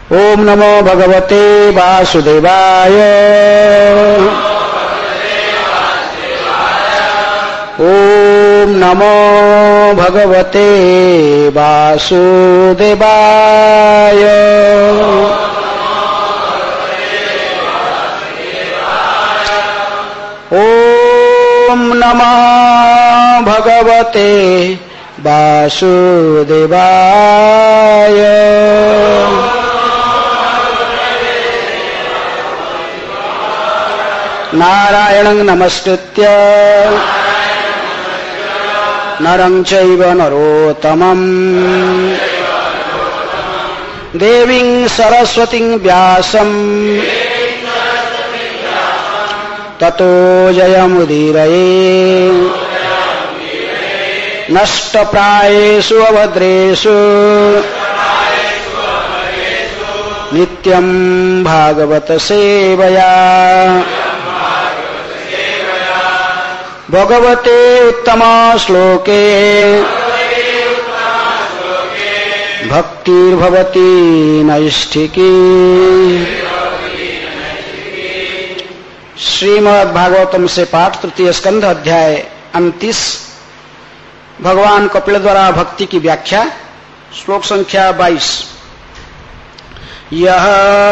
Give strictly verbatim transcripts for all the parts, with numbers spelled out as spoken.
ओम नमो भगवते वासुदेवाय। ओम नमो भगवते वासुदेवाय। ओम नमो भगवते वासुदेवाय। नारायणं नमस्कृत्य नरं चैव नरोत्तमम् देवीं सरस्वतीं व्यासं ततो जयमुदीरये। नष्टप्रायेषु अभद्रेषु नित्यं भागवत सेवया भगवते उत्तम श्लोके भक्तिर्भवति नैष्ठिकी। श्रीमद् भागवतम से पाठ तृतीय स्कंध अध्याय उनतीस। भगवान कपिल द्वारा भक्ति की व्याख्या। श्लोक संख्या बाईस। यह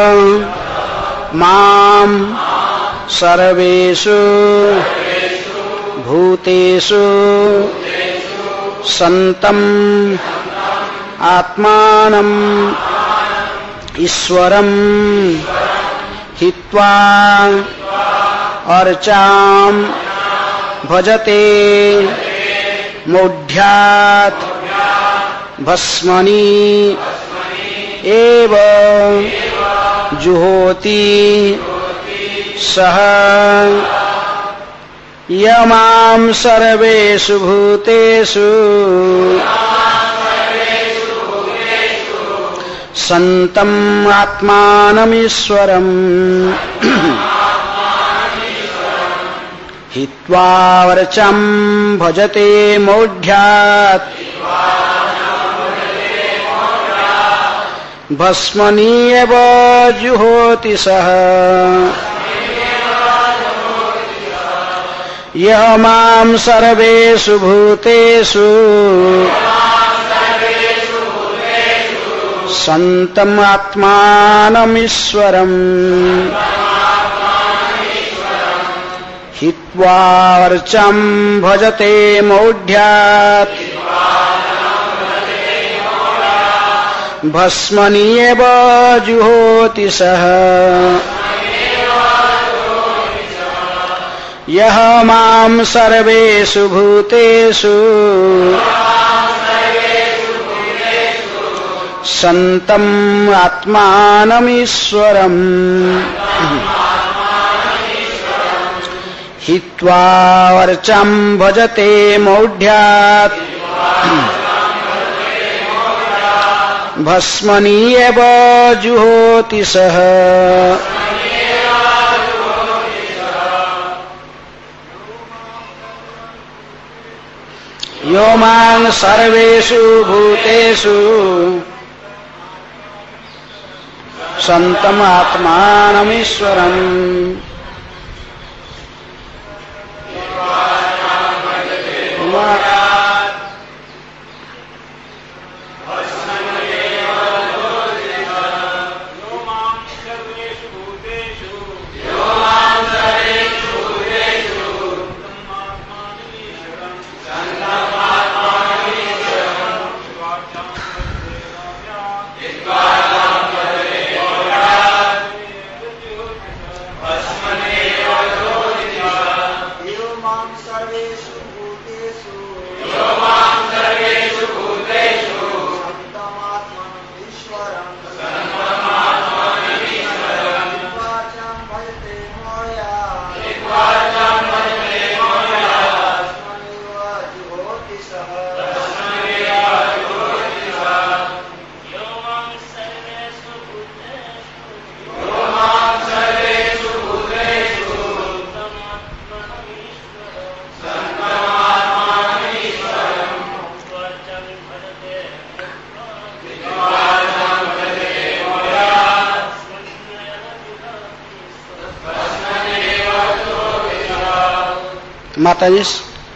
माम सर्वेषु भूतेषु सन्तम् आत्मानम् ईश्वरम् हित्वा अर्चाम् भजते मूढ्यात् भस्मनि एव जुहोति सः यमां सर्वेषु भूतेषु सन्तम् आत्मानमीश्वरम् हित्वा वर्चं भजते मूढ्यात् भस्मनि एव जुहोति सः यः मां सर्वेषु भूतेषु सन्तम् आत्मानमीश्वरम् हित्वा वर्चं भजते मूढ्यात् भस्मनि एव जुहोति सः यः मां सर्वेषु भूतेषु सन्तम् आत्मानमीश्वरम् हित्वा वर्चं भजते मूढ्यात् भस्मनि एव जुहोति सः। यो मां सर्वेषु भूतेषु सन्तम् आत्मानमीश्वरम् माता जी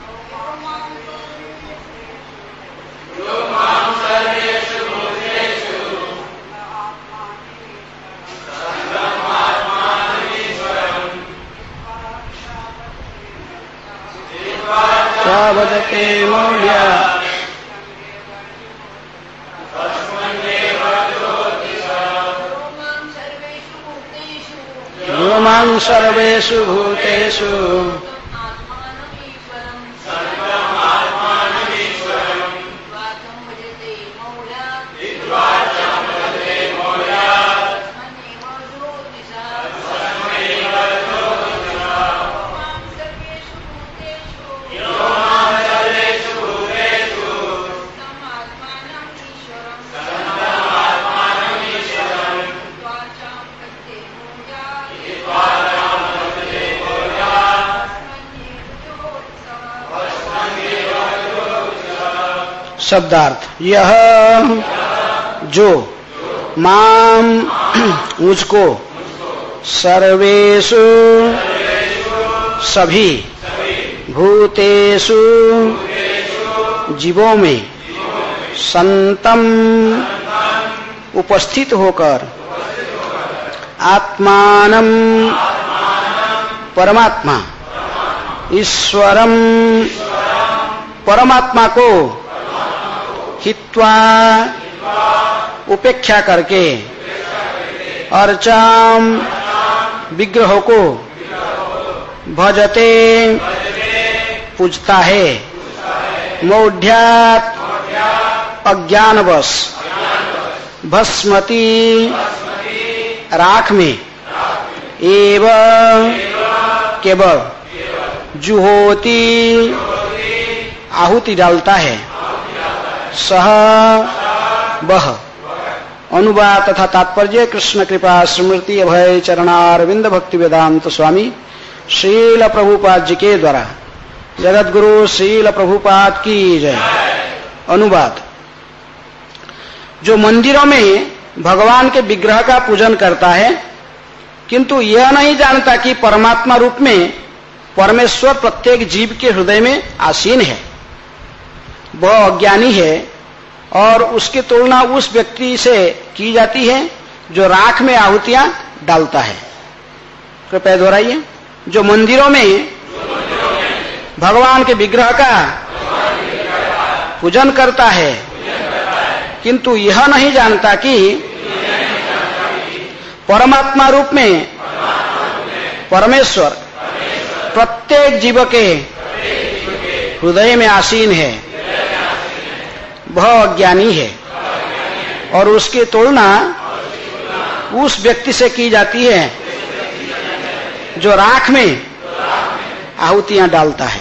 भजते मौल्या व्योमां सर्वेषु भूतेषु शब्दार्थ यह जो माम मुझको सर्वेषु सभी भूतेषु जीवों में संतम उपस्थित होकर आत्मानम परमात्मा ईश्वरम परमात्मा को हित्वा उपेक्षा करके अर्चाम विग्रहों को भजते पूजता है मौढ़्यात अज्ञानवश भस्मति राख में एवं केवल जुहोती आहुति डालता है सह बह अनुवाद तथा तात्पर्य कृष्ण कृपा स्मृति अभय चरणारविंद भक्ति वेदांत स्वामी श्रील प्रभुपाद जी के द्वारा जगत गुरु श्रील प्रभुपाद की जय। अनुवाद जो मंदिरों में भगवान के विग्रह का पूजन करता है किंतु यह नहीं जानता कि परमात्मा रूप में परमेश्वर प्रत्येक जीव के हृदय में आसीन है, वह अज्ञानी है और उसकी तुलना उस व्यक्ति से की जाती है जो राख में आहुतियां डालता है। कृपया दोहराइए। जो मंदिरों में भगवान के विग्रह का पूजन करता है किंतु यह नहीं जानता कि परमात्मा रूप में परमेश्वर प्रत्येक जीव के हृदय में आसीन है, वह अज्ञानी है और उसकी तुलना उस व्यक्ति से की जाती है जो राख में आहुतियां डालता है।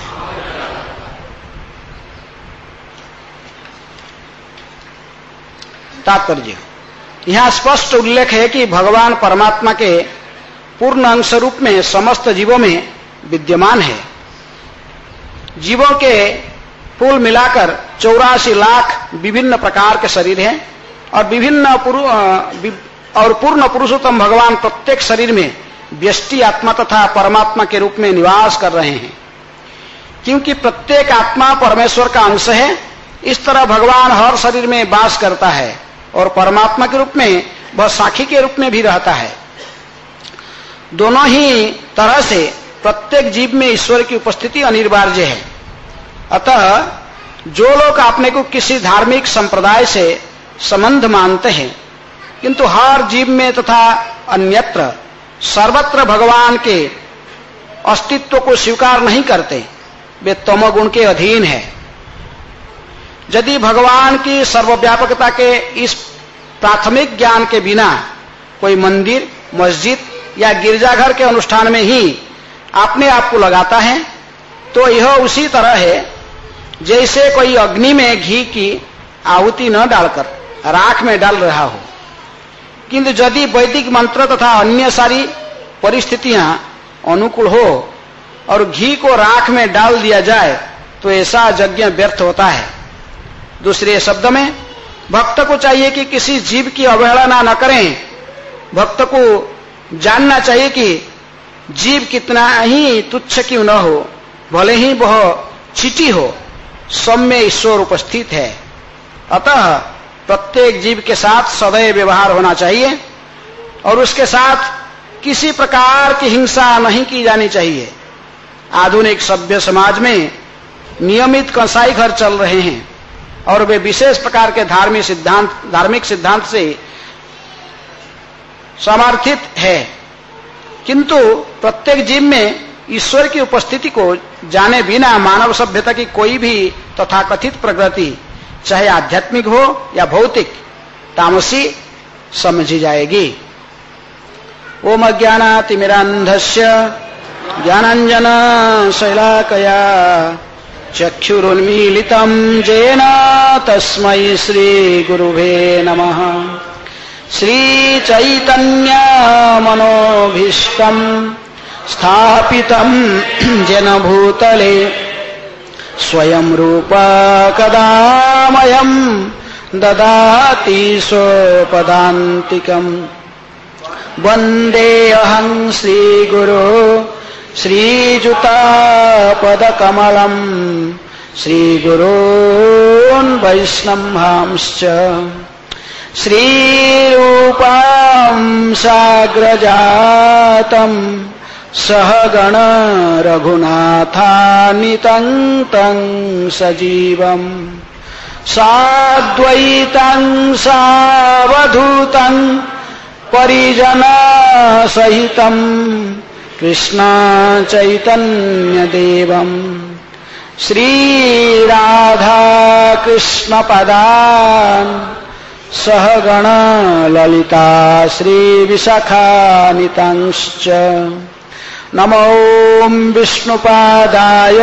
तात्पर्य यहां स्पष्ट उल्लेख है कि भगवान परमात्मा के पूर्ण अंश रूप में समस्त जीवों में विद्यमान है। जीवों के कुल मिलाकर चौरासी लाख विभिन्न प्रकार के शरीर हैं और विभिन्न पुरु, और पूर्ण पुरुषोत्तम भगवान प्रत्येक शरीर में व्यष्टि आत्मा तथा परमात्मा के रूप में निवास कर रहे हैं। क्योंकि प्रत्येक आत्मा परमेश्वर का अंश है, इस तरह भगवान हर शरीर में वास करता है और परमात्मा के रूप में वह साखी के रूप में भी रहता है। दोनों ही तरह से प्रत्येक जीव में ईश्वर की उपस्थिति अनिवार्य है। अतः जो लोग अपने को किसी धार्मिक संप्रदाय से संबंध मानते हैं किंतु हर जीव में तथा अन्यत्र सर्वत्र भगवान के अस्तित्व को स्वीकार नहीं करते, वे तमोगुण के अधीन है। यदि भगवान की सर्वव्यापकता के इस प्राथमिक ज्ञान के बिना कोई मंदिर, मस्जिद या गिरजाघर के अनुष्ठान में ही अपने आप को लगाता है तो यह उसी तरह है जैसे कोई अग्नि में घी की आहुति न डालकर राख में डाल रहा हो। किंतु यदि वैदिक मंत्र तथा अन्य सारी परिस्थितियां अनुकूल हो और घी को राख में डाल दिया जाए तो ऐसा यज्ञ व्यर्थ होता है। दूसरे शब्द में भक्त को चाहिए कि किसी जीव की अवहेलना न करें। भक्त को जानना चाहिए कि जीव कितना ही तुच्छ क्यों न हो, भले ही वह चीटी हो, सब में ईश्वर उपस्थित है। अतः प्रत्येक जीव के साथ सदैव व्यवहार होना चाहिए और उसके साथ किसी प्रकार की हिंसा नहीं की जानी चाहिए। आधुनिक सभ्य समाज में नियमित कसाई घर चल रहे हैं और वे विशेष प्रकार के धार्मिक सिद्धांत धार्मिक सिद्धांत से समर्थित है, किंतु प्रत्येक जीव में ईश्वर की उपस्थिति को जाने बिना मानव सभ्यता की कोई भी तथाकथित प्रगति, चाहे आध्यात्मिक हो या भौतिक, तामसी समझी जाएगी। ओम अज्ञानातिमिरान्धस्य ज्ञानाञ्जन शैलाकया चक्षुरुन्मीलितं येन तस्मै श्रीगुरुवे नमः। श्रीचैतन्य मनोभीष्टं स्थापितं येन भूतले स्वयं रूप कदा मह्यं ददाति स्वपदान्तिकम्। वन्देऽहं श्रीगुरो श्रीयुतापदकमलम् श्रीगुरोन् वैष्णवांश्च। श्रीरूपं साग्रजातं सहगण रघुनाथान्वितं तं सजीवम् साद्वैतं सावधूतं परिजन सहितं कृष्ण चैतन्य देवं श्रीराधा कृष्ण पदान् सहगण ललिता श्रीविशाखान्वितांश्च। नमो विष्णुपादाय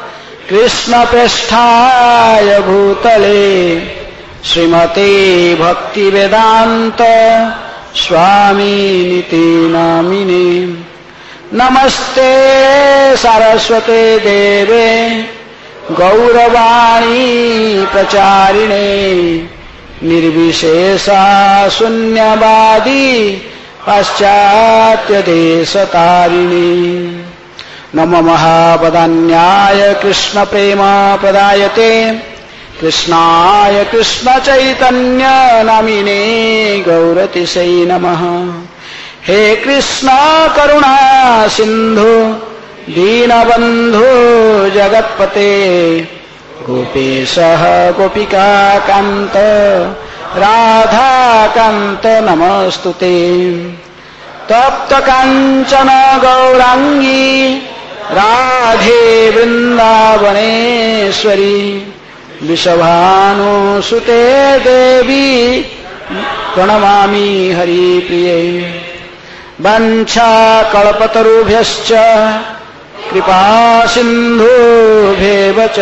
कृष्णप्रेष्ठाय भूतले श्रीमते भक्तिवेदान्त स्वामिनिति नामिने। नमस्ते सरस्वते देवे गौरवाणी प्रचारिणे निर्विशेषा शून्यवादी पाश्चात्य देशतारिणी। नमो महावदान्याय कृष्ण प्रेम प्रदायते कृष्णाय कृष्ण चैतन्य नामिने गौरतिशै नमः। हे कृष्ण करुणा सिंधु दीनबंधु जगत्पते गोपेशः गोपिका कांत राधा कांत नमस्तुते। तप्त कांचन गौरांगी राधे वृंदावनेश्वरी विषभानुसुते देवी प्रणमामि हरिप्रिये। वंशा कल्पतरुभ्यश्च कृपा सिन्धुभ्येव च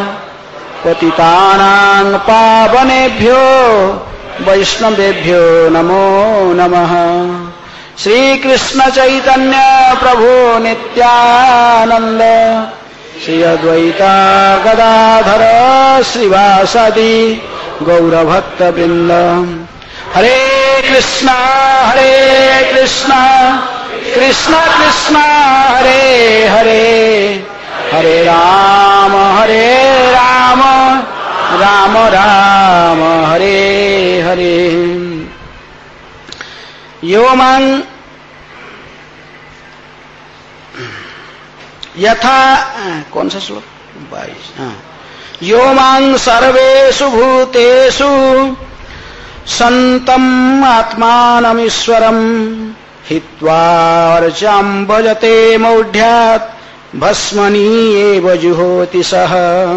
पतितानां पावनेभ्यो वैष्णवेभ्यो नमो नमः। श्री कृष्ण चैतन्य प्रभु नित्यानंद श्री अद्वैता गदाधर श्रीवासादि गौरभक्त वृंद। हरे कृष्णा हरे कृष्णा कृष्ण कृष्ण हरे हरे हरे राम हरे राम राम राम हरे हरे। यो मां यथा कौन सा श्लोक बाईस। हाँ। यो मां सर्वेषु भूतेषु संतम आत्मानमीश्वरम हित्वा अर्चां भजते मौढ्यात् भस्मनी एव जुहोति सः।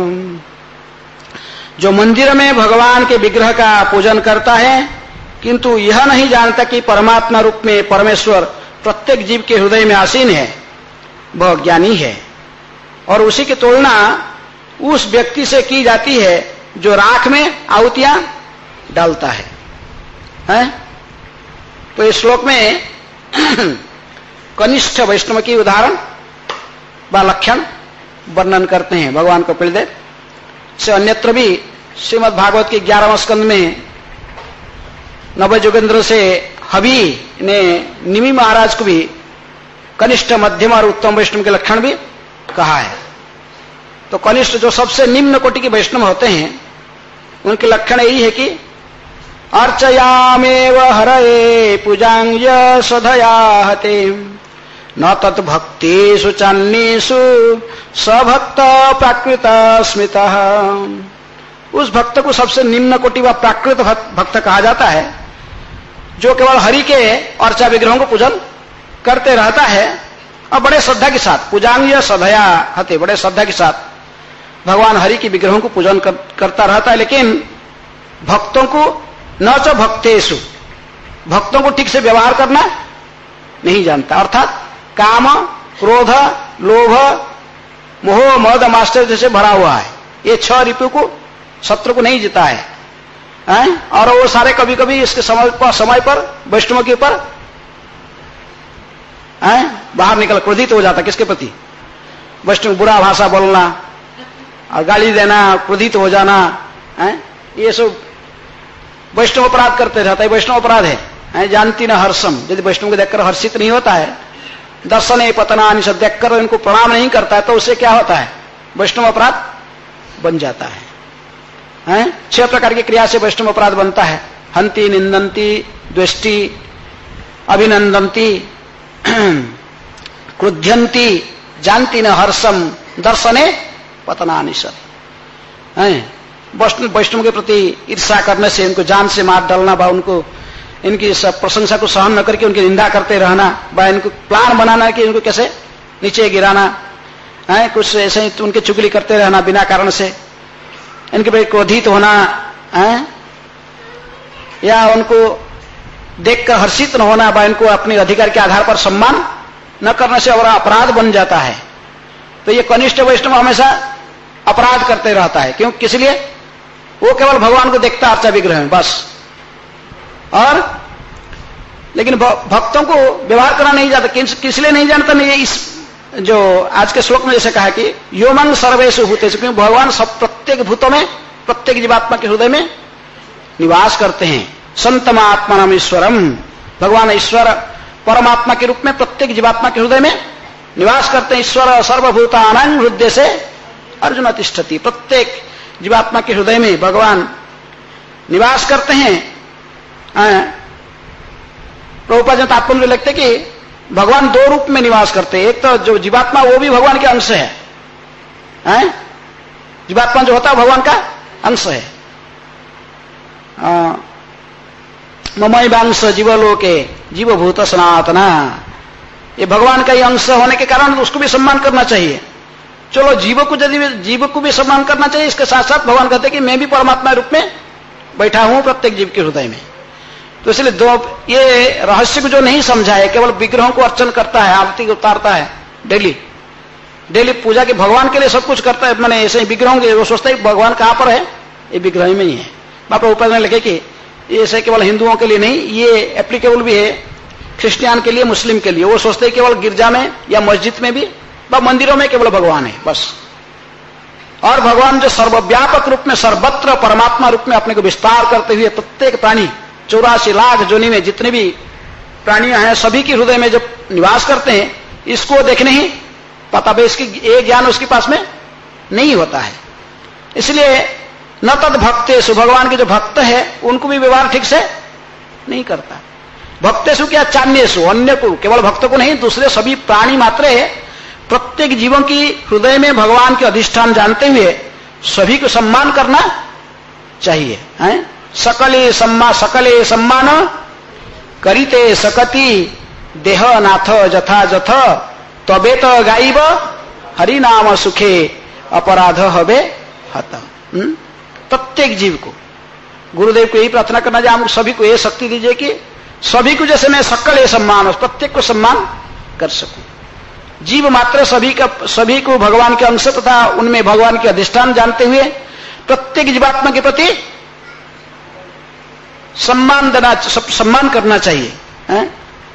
जो मंदिर में भगवान के विग्रह का पूजन करता है किंतु यह नहीं जानता कि परमात्मा रूप में परमेश्वर प्रत्येक जीव के हृदय में आसीन है, वह ज्ञानी है। और उसी की तुलना उस व्यक्ति से की जाती है जो राख में आहुतियां डालता है, है? तो इस श्लोक में कनिष्ठ वैष्णव की उदाहरण व लक्षण वर्णन करते हैं भगवान कपिलदेव से। अन्यत्र भी श्रीमद् भागवत के ग्यारहवें स्कंद में नवयोगेंद्र से हबी ने निमि महाराज को भी कनिष्ठ, मध्यम और उत्तम वैष्णव के लक्षण भी कहा है। तो कनिष्ठ जो सबसे निम्न कोटि के वैष्णव होते हैं उनके लक्षण यही है कि अर्चयामेव हरये पूजांग सधया हते न तत् भक्तेषु चान्येषु सभक्त प्राकृत स्मृतः। उस भक्त को सबसे निम्न कोटि व प्राकृत भक्त कहा जाता है जो केवल हरि के अर्चा विग्रहों को पूजन करते रहता है और बड़े श्रद्धा के साथ पूजांग सधया हते, बड़े श्रद्धा के साथ भगवान हरि के विग्रहों को पूजन कर, करता रहता है, लेकिन भक्तों को न च भक्तेषु, भक्तों को ठीक से व्यवहार करना नहीं जानता, अर्थात काम क्रोध लोभ मोह मद मास्टर जैसे भरा हुआ है। ये छह रिपु को शत्रु को नहीं जीता है, है? और वो सारे कभी कभी इसके समय पर समय पर वैष्णव के ऊपर बाहर निकल क्रोधित हो जाता। किसके प्रति? वैष्णव बुरा भाषा बोलना और गाली देना, क्रोधित हो जाना, है? ये सब वैष्णव अपराध करते रहता है। वैष्णव अपराध है, है? जानती न हर्षम, यदि वैष्णव को देखकर हर्षित नहीं होता है, दर्शन पतनानि सब देखकर इनको प्रणाम नहीं करता है, तो उससे क्या होता है? वैष्णव अपराध बन जाता है, है? छह प्रकार की क्रिया से वैष्णव अपराध बनता है। हंति, निंदंती, द्वेष्टि, अभिनंदंती, क्रुध्यंती, जानती न हर्षम, दर्शने पतनानि सब, वैष्णव के प्रति ईर्ष्या करने से, इनको जान से मार डालना, बा उनको इनकी सब प्रशंसा को सहन न करके उनकी निंदा करते रहना, बा इनको प्लान बनाना कि इनको कैसे नीचे गिराना, है? कुछ ऐसे ही उनके चुगली करते रहना बिना कारण से, इनके प्रति क्रोधित होना, है? या उनको देखकर हर्षित न होना, बा इनको अपने अधिकार के आधार पर सम्मान न करने से और अपराध बन जाता है। तो ये कनिष्ठ वैष्णव हमेशा अपराध करते रहता है। क्यों? किस लिए? वो केवल भगवान को देखता अर्चा विग्रह में बस, और लेकिन भक्तों को व्यवहार करना नहीं जानता। किस, किस लिए नहीं जानता? नहीं, इस जो आज के श्लोक में जैसे कहा कि योमंग सर्वेषु भूतेषु, क्योंकि भगवान सब प्रत्येक भूतों में, प्रत्येक जीवात्मा के हृदय में निवास करते हैं। संतमात्मनम ईश्वरम, भगवान ईश्वर परमात्मा के रूप में प्रत्येक जीवात्मा के हृदय में निवास करते हैं। ईश्वर सर्वभूतानां हृदय से अर्जुन तिष्ठति, प्रत्येक जीवात्मा के हृदय में भगवान निवास करते हैं। प्रभुपाद जी तात्पर्य में लिखते कि भगवान दो रूप में निवास करते हैं। एक तो जो जीवात्मा वो भी भगवान के अंश है, हैं? जीवात्मा जो होता है भगवान का अंश है। ममैवांश जीवलोके जीवभूत सनातना, ये भगवान का ही अंश होने के कारण उसको भी सम्मान करना चाहिए। चलो जीव को यदि जीव को भी सम्मान करना चाहिए, इसके साथ साथ भगवान कहते कि मैं भी परमात्मा रूप में बैठा हूं प्रत्येक जीव के हृदय में। तो इसलिए दो ये रहस्य को जो नहीं समझा है, केवल विग्रहों को अर्चन करता है, आरती उतारता है, डेली डेली पूजा के भगवान के लिए सब कुछ करता है, मैंने ऐसे ही विग्रहों के, वो सोचता है भगवान कहां पर है, ये विग्रह में ही है। बाबा ऊपर ने लिखे कि ये ऐसे केवल हिंदुओं के लिए नहीं, ये एप्लीकेबल भी है क्रिश्चियन के लिए, मुस्लिम के लिए। वो सोचते हैं केवल गिरजा में या मस्जिद में भी व मंदिरों में केवल भगवान है बस। और भगवान जो सर्वव्यापक रूप में सर्वत्र परमात्मा रूप में अपने को विस्तार करते हुए प्रत्येक प्राणी चौरासी लाख जोनी में जितने भी प्राणियां हैं सभी के हृदय में जब निवास करते हैं, इसको देखने ही पता भी, इसकी एक ज्ञान उसके पास में नहीं होता है। इसलिए न तद भक्तेषु, भगवान के जो भक्त है उनको भी व्यवहार ठीक से नहीं करता। भक्तेषु क्या? चान्येषु, अन्य को, केवल भक्त को नहीं, दूसरे सभी प्राणी मात्र है, प्रत्येक जीवों की हृदय में भगवान के अधिष्ठान जानते हुए सभी को सम्मान करना चाहिए, हैं? सकले सम्मा सकले सम्मान करिते सकति देह नाथ जथा जथ तबेत गाइब हरि नाम सुखे अपराध हवे हत। प्रत्येक जीव को गुरुदेव को यही प्रार्थना करना चाहिए, हम सभी को ये शक्ति दीजिए कि सभी को जैसे मैं सकल ये सम्मान, प्रत्येक को सम्मान कर सकूं। जीव मात्र सभी का, सभी को भगवान के अंश तथा उनमें भगवान के अधिष्ठान जानते हुए प्रत्येक जीवात्मा के प्रति सम्मान देना, सम्मान करना चाहिए, हैं?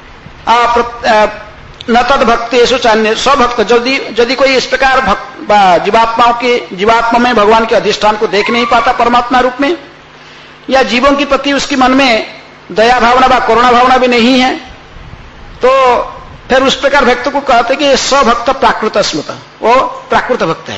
न तद भक्तेषु चान्य स्वभक्त, यदि यदि कोई इस प्रकार जीवात्माओं के जीवात्मा में भगवान के अधिष्ठान को देख नहीं पाता परमात्मा रूप में, या जीवों के प्रति उसके मन में दया भावना व करुणा भावना भी नहीं है, तो फिर उस प्रकार भक्त को कहते कि स्वभक्त प्राकृत स्मृत, वो प्राकृत भक्त है,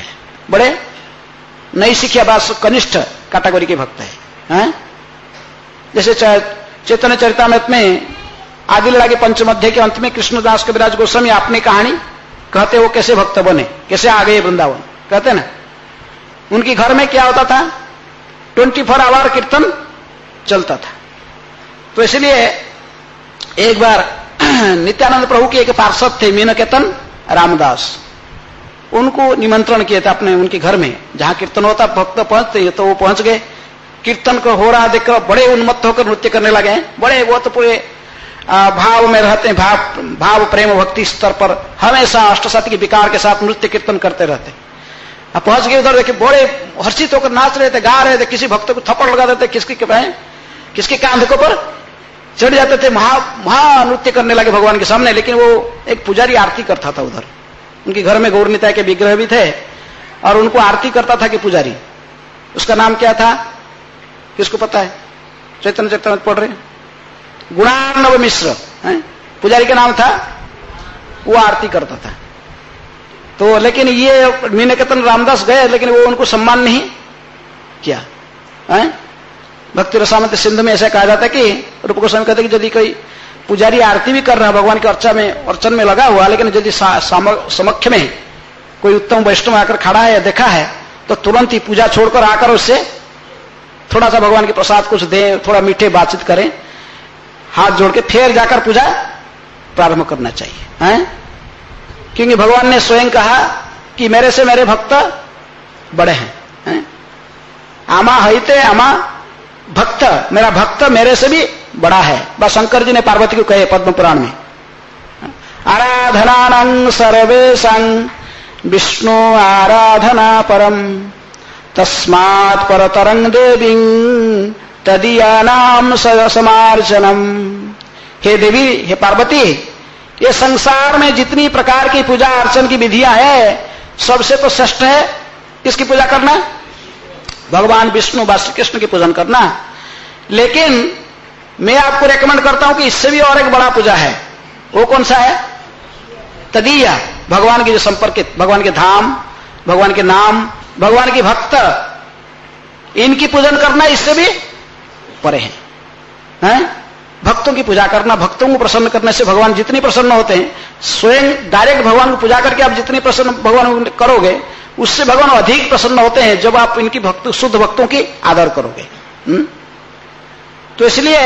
बड़े नई शिक्षा बास कनिष्ठ कैटेगरी के भक्त है, हैं? जैसे चैतन्य चरितामृत में आदि लीला के पंचम अध्याय के अंत में कृष्णदास कविराज गोस्वामी अपनी कहानी कहते वो कैसे भक्त बने, कैसे आ गए वृंदावन, कहते ना उनके घर में क्या होता था, ट्वेंटी फोर आवर कीर्तन चलता था। तो इसलिए एक बार नित्यानंद प्रभु के एक पार्षद थे मीनकेतन रामदास, उनको निमंत्रण किया था अपने उनके घर में, जहां कीर्तन होता भक्त पहुंचते तो वो पहुंच गए। कीर्तन को हो रहा देखकर बड़े उन्मत्त होकर नृत्य करने लगे, बड़े वो तो पूरे भाव में रहते हैं, भाव भाव प्रेम भक्ति स्तर पर हमेशा अष्टसती के विकार के साथ नृत्य कीर्तन करते रहते। अब पहुंच गए उधर, देखे बड़े हर्षित होकर नाच रहे थे, गा रहे थे, किसी भक्त को थप्पड़ लगा देते, किसके किसके कांध के ऊपर चढ़ जाते थे, महा महा नृत्य करने लगे भगवान के सामने। लेकिन वो एक पुजारी आरती करता था उधर, उनके घर में गौर निताय के विग्रह भी थे और उनको आरती करता था कि पुजारी, उसका नाम क्या था किसको पता है? चैतन्य चरितामृत पढ़ रहे, गुणार्णव मिश्र है पुजारी का नाम था, वो आरती करता था। तो लेकिन ये मीनकेतन रामदास गए, लेकिन वो उनको सम्मान नहीं किया है। भक्ति रसामृत सिंधु में ऐसा कहा जाता है कि रूप गोस्वामी कहते हैं कि यदि कोई पुजारी आरती भी कर रहा है भगवान के अर्चा में अर्चन में लगा हुआ, लेकिन यदि समक्ष में कोई उत्तम वैष्णव आकर खड़ा है या देखा है तो तुरंत ही पूजा छोड़कर आकर उससे थोड़ा सा भगवान के प्रसाद कुछ दे, थोड़ा मीठे बातचीत करें, हाथ जोड़ के फिर जाकर पूजा प्रारंभ करना चाहिए, हैं? क्योंकि भगवान ने स्वयं कहा कि मेरे से मेरे भक्त बड़े हैं, हैं? आमा हईते आमा भक्त, मेरा भक्त मेरे से भी बड़ा है। बस शंकर जी ने पार्वती को कहे पद्म पुराण में, आराधनानं सर्वेषां विष्णु आराधना परम तस्मात् परतरं देवीं तदीयानां समार्चनम। हे देवी, हे पार्वती, ये संसार में जितनी प्रकार की पूजा अर्चन की विधियां है सबसे तो श्रेष्ठ है किसकी पूजा करना? भगवान विष्णु व श्री कृष्ण की पूजन करना। लेकिन मैं आपको रेकमेंड करता हूं कि इससे भी और एक बड़ा पूजा है। वो कौन सा है? तदीया, भगवान की जो संपर्कित, भगवान के धाम, भगवान के नाम, भगवान की भक्त, इनकी पूजन करना इससे भी परे है, हैं? भक्तों की पूजा करना, भक्तों को प्रसन्न करने से भगवान जितनी प्रसन्न होते हैं, स्वयं डायरेक्ट भगवान को पूजा करके आप जितनी प्रसन्न भगवान करोगे उससे भगवान अधिक प्रसन्न होते हैं जब आप इनकी भक्त शुद्ध भक्तों की आदर करोगे। हुँ? तो इसलिए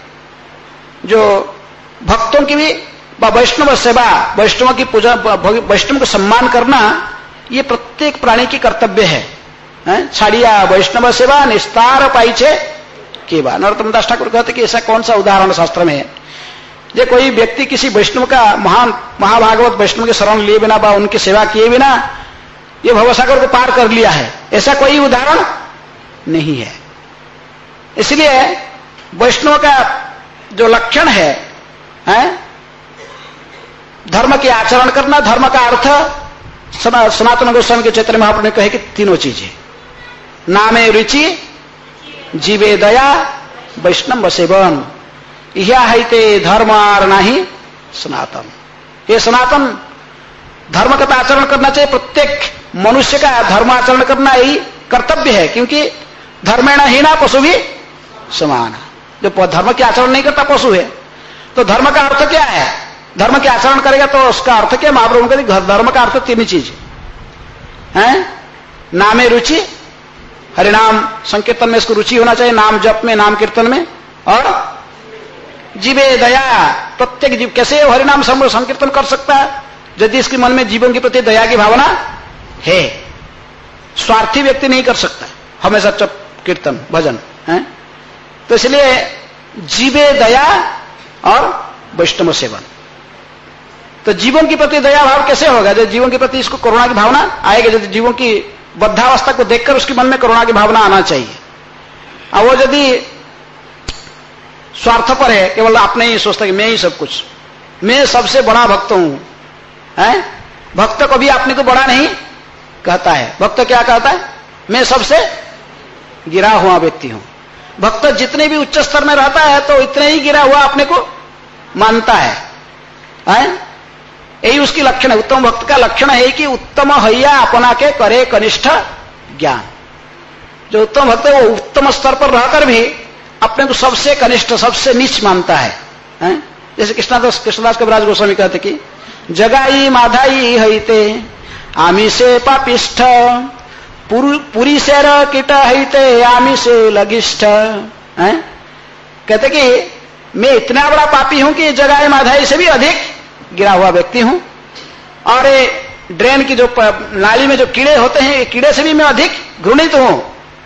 जो भक्तों की भी वैष्णव सेवा, वैष्णव की पूजा, वैष्णव को सम्मान करना, ये प्रत्येक प्राणी की कर्तव्य है, हैं? छाड़िया वैष्णव सेवा निस्तार पाइछे केवा। नरोत्तम दास ठाकुर कहते कि ऐसा कौन सा उदाहरण शास्त्र में है, जो कोई व्यक्ति किसी वैष्णव का, महान महाभागवत वैष्णव के शरण लिए बिना व उनकी सेवा किए बिना ये भवसागर को पार कर लिया है, ऐसा कोई उदाहरण नहीं है। इसलिए वैष्णव का जो लक्षण है, है धर्म के आचरण करना, धर्म का अर्थ सनातन गोस्वामी के चैतन्य महाप्रभु ने कहे कि तीनों चीजें, नामे रुचि, जीवे दया, वैष्णव सेवन, यह है धर्म आर नहीं सनातन। ये सनातन धर्म का आचरण करना चाहिए, प्रत्येक मनुष्य का धर्माचरण करना ही कर्तव्य है, क्योंकि धर्मेण हीना पशु भी समान। जो धर्म के आचरण नहीं करता पशु है। तो धर्म का अर्थ क्या है? धर्म के आचरण करेगा तो उसका अर्थ क्या? महाप्रभु कहते धर्म का अर्थ तीन चीज है, नामे रुचि, हरिनाम संकीर्तन में इसको रुचि होना चाहिए, नाम जप में, नाम कीर्तन में, और जीवे दया, प्रत्येक जीव कैसे हरिनाम संकीर्तन कर सकता है यदि इसके मन में जीवन के प्रति दया की भावना है। स्वार्थी व्यक्ति नहीं कर सकता हमेशा जप कीर्तन भजन है। तो इसलिए जीवे दया और वैष्णव सेवन। तो जीवन के प्रति दया भाव कैसे होगा? जब जीवन के प्रति इसको करुणा की भावना आएगी, जब जीवन की बद्धावस्था को देखकर उसके मन में करुणा की भावना आना चाहिए। और वो यदि स्वार्थपर है, केवल आपने ही सोचता कि मैं ही सब कुछ, मैं सबसे बड़ा भक्त हूं, है? भक्त कभी अपने को बड़ा नहीं कहता है। भक्त क्या कहता है? मैं सबसे गिरा हुआ व्यक्ति हूं। भक्त जितने भी उच्च स्तर में रहता है तो इतने ही गिरा हुआ अपने को मानता है, है? यही उसकी लक्षण है। उत्तम भक्त का लक्षण है कि उत्तम हैया अपना के करे कनिष्ठ ज्ञान। जो उत्तम भक्त है वो उत्तम स्तर पर रहकर भी अपने को सबसे कनिष्ठ सबसे नीच मानता है, है? जैसे कृष्णदास कृष्णदास कविराज गोस्वामी कहते कि जगाई माधाई हईते आमिषे पापिष्ठ पुरी से कीट हईते आमिषे लगिष्ठ। कहते कि मैं इतना बड़ा पापी हूं कि जगाई माधाई से भी अधिक गिरा हुआ व्यक्ति हूं, और ड्रेन की जो नाली में जो कीड़े होते हैं ये कीड़े से भी मैं अधिक घृणित हूं।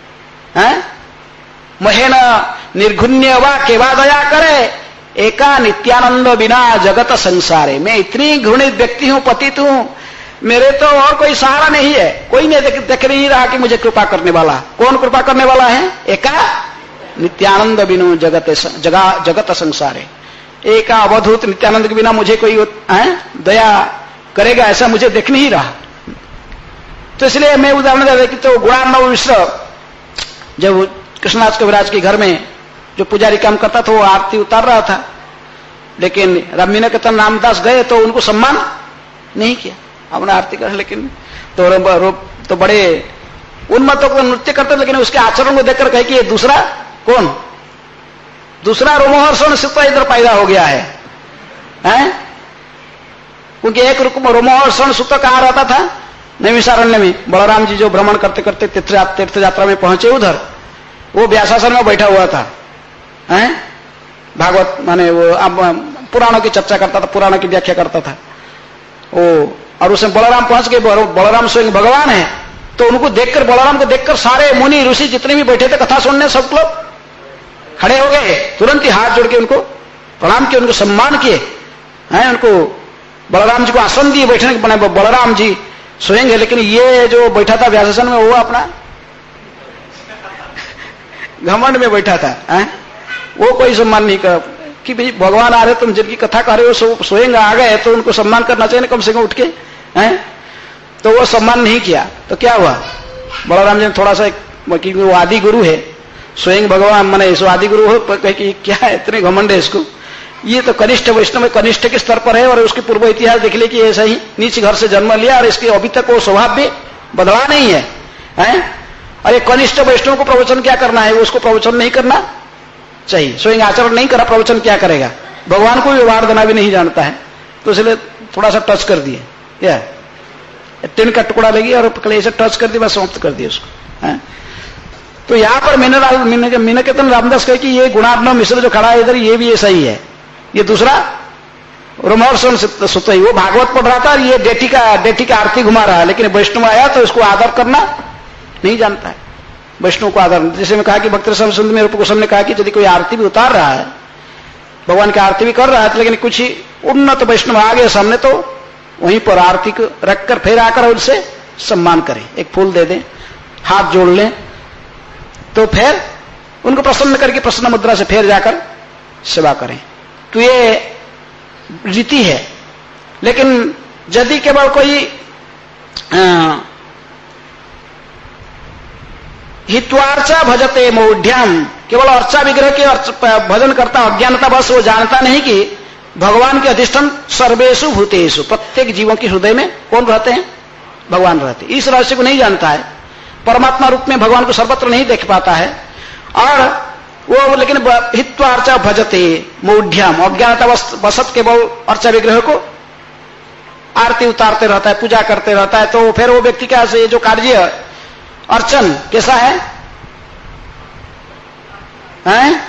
महेन निर्घुण्य वा केवा दया करे एका नित्यानंद बिना जगत संसारे। मैं इतनी घृणित व्यक्ति हूं, पतित हूं, मेरे तो और कोई सहारा नहीं है, कोई नहीं देख, देख नहीं रहा कि मुझे कृपा करने वाला। कौन कृपा करने वाला है? एका नित्यानंद बिनु जगत जगा जगत संसारे। एक अवधूत नित्यानंद के बिना मुझे कोई है, दया करेगा ऐसा मुझे देख नहीं रहा। तो इसलिए मैं उदाहरण दे रहा कि तो गुणार्णव मिश्र जब कृष्णदास कविराज के घर में जो पुजारी काम करता था वो आरती उतार रहा था, लेकिन मीना कीर्तन रामदास गए तो उनको सम्मान नहीं किया, अपने आरती कर। लेकिन तो, तो बड़े उन्मत्तों को नृत्य करते, लेकिन उसके आचरण को देखकर कहे कि ये दूसरा कौन, दूसरा रोमहर्षण सिद्ध इधर पैदा हो गया है, हैं? क्योंकि एक रोमहर्षण सूत्र कहां रहता था? नैमिषारण्य में। बलराम जी जो भ्रमण करते करते तीर्थ यात्रा में पहुंचे उधर, वो व्यासासन में बैठा हुआ था, हैं? भागवत माने वो अब पुराणों की चर्चा करता था, पुराणों की व्याख्या करता था वो। और उसमें बलराम पहुंच गए, बलराम स्वयं भगवान है। तो उनको देखकर, बलराम को देखकर सारे मुनि ऋषि जितने भी बैठे थे कथा सुनने, सब लोग खड़े हो गए, तुरंत ही हाथ जोड़ के उनको प्रणाम किए, उनको सम्मान किए, हैं? उनको बलराम जी को आसन दिए बैठने के। बने बलराम जी स्वयं है, लेकिन ये जो बैठा था व्यासासन में वो अपना घमंड में बैठा था, हैं? वो कोई सम्मान नहीं कर कि भाई भगवान आ रहे, तुम जिनकी कथा कर रहे हो स्वयं आ गए तो उनको सम्मान करना चाहिए ना, कम से कम उठ के, हैं? तो वो सम्मान नहीं किया। तो क्या हुआ? बलराम जी ने थोड़ा सा, क्योंकि वो आदि गुरु है, स्वयं भगवान माने इस आदि गुरु हो, कहे कि क्या है इतने घमंड है इसको, ये तो कनिष्ठ वैष्णव कनिष्ठ के स्तर पर है, और उसके पूर्व इतिहास देख ले कि ऐसा ही नीच घर से जन्म लिया और इसके अभी तक वो स्वभाव भी बदला नहीं है, हैं? अरे कनिष्ठ वैष्णव को प्रवचन क्या करना है? उसको प्रवचन नहीं करना चाहिए, स्वयं आचरण नहीं करा, प्रवचन क्या करेगा? भगवान को व्यवहार देना भी नहीं जानता है, तो इसलिए थोड़ा सा टच कर दिए, या टिन का टुकड़ा लगी और पकड़े ऐसे टच कर दिया, बस समाप्त कर दिया उसको, हैं? तो यहां पर मैंने मीना कीर्तन रामदास कहे कि ये गुणार्णव मिश्र जो खड़ा है इधर, ये भी ऐसा ही है। ये दूसरा रोमहर्षण सुत ही, वो भागवत पढ़ रहा था और ये डेटी का डेटी का आरती घुमा रहा है, लेकिन वैष्णव आया तो इसको आदर करना नहीं जानता है। वैष्णव को आदर, जैसे मैं कहा कि भक्त रस संत में रूप गोस्वामी ने कहा कि यदि कोई आरती भी उतार रहा है, भगवान की आरती भी कर रहा है, लेकिन कुछ ही उन्नत वैष्णव आ गए सामने, तो वहीं पर आरती को रखकर फिर आकर उनसे सम्मान करें, एक फूल दे दें, हाथ जोड़ लें, तो फिर उनको प्रसन्न करके प्रसन्न मुद्रा से फिर जाकर सेवा करें। तो ये रीति है। लेकिन यदि केवल कोई हित्वार्चा भजते मौढ़्याम, केवल अर्चा विग्रह के भजन करता अज्ञानता, बस वो जानता नहीं कि भगवान के अधिष्ठान सर्वेषु भूतेषु, प्रत्येक जीवों के हृदय में कौन रहते हैं? भगवान रहते हैं। इस रहस्य को नहीं जानता है, परमात्मा रूप में भगवान को सर्वत्र नहीं देख पाता है, और वो लेकिन हित्वार्चा भजते मौढ़्याम, अज्ञानता वसत केवल अर्चा विग्रह को आरती उतारते रहता है, पूजा करते रहता है। तो फिर वो व्यक्ति का से जो कार्य अर्चन कैसा है, हैं?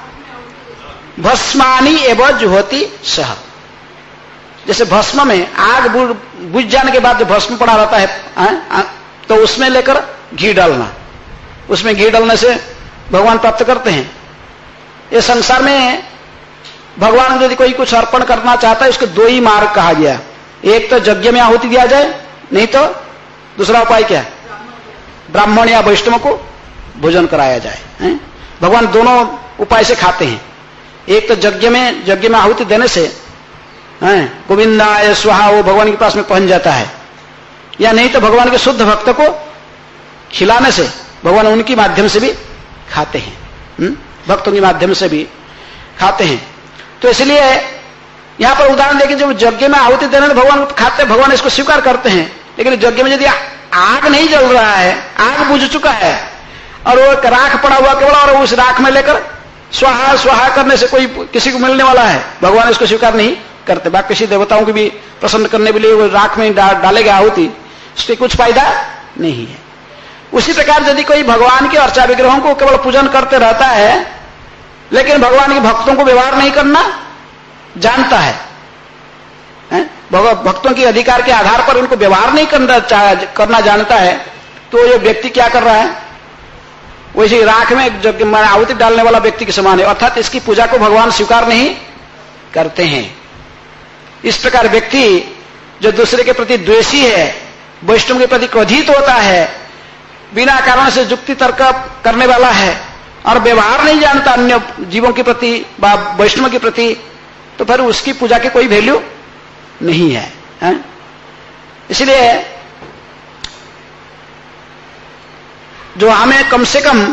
भस्मानी एवं जुहोती सह, जैसे भस्म में आग बुझ जाने के बाद जो भस्म पड़ा रहता है, हैं? तो उसमें लेकर घी डालना, उसमें घी डालने से भगवान प्राप्त करते हैं। ये संसार में भगवान यदि कोई कुछ अर्पण करना चाहता है, उसके दो ही मार्ग कहा गया, एक तो यज्ञ में आहुति दिया जाए, नहीं तो दूसरा उपाय क्या है? ब्राह्मण या वैष्णव को भोजन कराया जाए, हैं? भगवान दोनों उपाय से खाते हैं। एक तो यज्ञ में यज्ञ में आहुति देने से, हैं? गोविंदाय स्वाहा, वो भगवान के पास में पहुंच जाता है, या नहीं तो भगवान के शुद्ध भक्त को खिलाने से भगवान उनके माध्यम से भी खाते हैं, हुँ? भक्तों के माध्यम से भी खाते हैं। तो इसलिए यहां पर उदाहरण देखिए, जब यज्ञ में आहुति देने तो भगवान खाते, भगवान इसको स्वीकार करते हैं, लेकिन यज्ञ में यदि आग नहीं जल रहा है, आग बुझ चुका है और वो राख पड़ा हुआ केवल, और उस राख में लेकर स्वाहा स्वाहा करने से कोई किसी को मिलने वाला है, भगवान इसको स्वीकार नहीं करते। बाकी किसी देवताओं को भी प्रसन्न करने के लिए वो राख में डा, डालेगा आहुति, उससे कुछ फायदा नहीं है। उसी प्रकार यदि कोई भगवान के अर्चा विग्रहों को केवल पूजन करते रहता है, लेकिन भगवान के भक्तों को व्यवहार नहीं करना जानता है, है? भक्तों के अधिकार के आधार पर उनको व्यवहार नहीं करना करना जानता है, तो ये व्यक्ति क्या कर रहा है, वैसे राख में जो आहुति डालने वाला व्यक्ति के समान है, अर्थात इसकी पूजा को भगवान स्वीकार नहीं करते हैं। इस प्रकार व्यक्ति जो दूसरे के प्रति द्वेषी है, वैष्णव के प्रति क्रोधित होता है, बिना कारण से युक्ति तर्क करने वाला है और व्यवहार नहीं जानता अन्य जीवों के प्रति, वैष्णव के प्रति, तो फिर उसकी पूजा की कोई वैल्यू नहीं है, है? इसलिए जो हमें कम से कम